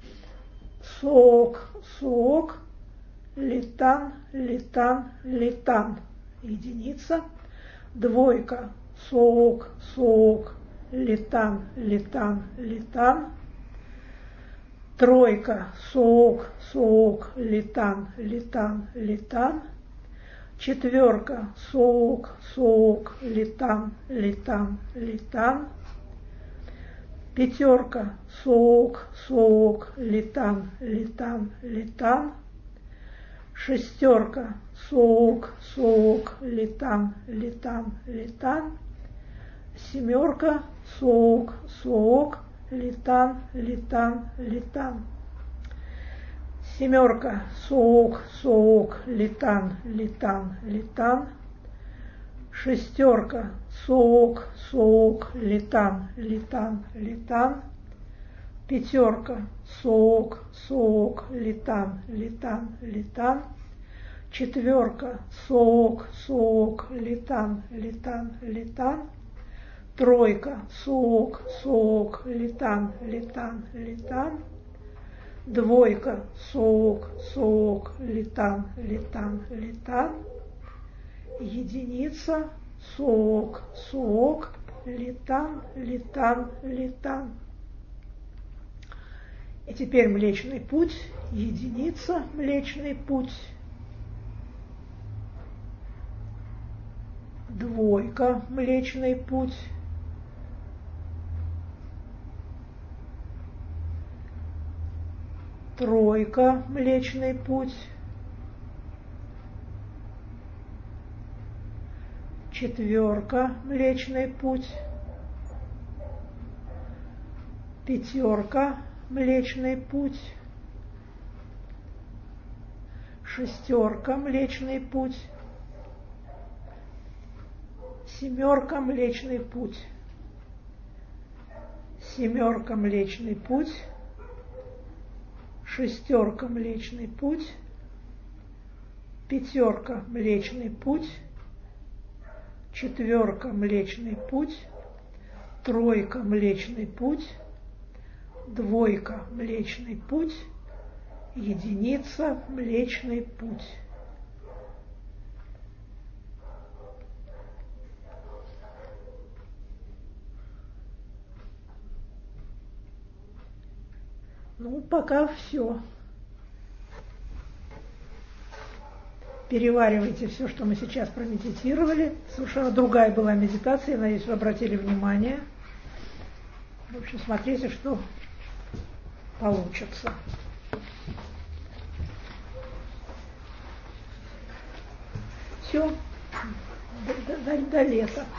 Сок, сок, литан, литан, литан. Единица. Двойка. Сок, сок, литан, литан, литан. Тройка. Сок, сок, литан, литан, литан. Четверка. Сок, сок, литан, литан, литан. Пятерка. Сок, сок, литан, литан, литан. Шестерка. Сок, сок, литан, литан, литан. Семерка. Сок, сок, литан, литан, литан. Семерка. Сок, сок, литан, литан, литан. Шестерка. Сок, сок, литан, литан, литан. Пятерка. Сок, сок, литан, литан, литан. Четверка. Сок, сок, литан, литан, литан. Тройка. Сок, сок, литан, литан, литан. Двойка. Сок, сок, литан, литан, литан. Единица. Сок, сок, литан, литан, литан. И теперь Млечный Путь. Единица, Млечный Путь. Двойка, Млечный Путь. Тройка, Млечный Путь. Четверка, Млечный Путь. Пятерка, Млечный Путь. Шестерка, Млечный Путь. Семерка, Млечный Путь. Семерка, Млечный Путь. Шестерка, Млечный Путь. Пятерка, Млечный Путь. Четверка, Млечный Путь. Тройка, Млечный Путь. Двойка, Млечный Путь. Единица, Млечный Путь. Ну, пока все. Переваривайте все, что мы сейчас промедитировали. Совершенно другая была медитация, я надеюсь, вы обратили внимание. В общем, смотрите, что получится. Все, до, до, до лета.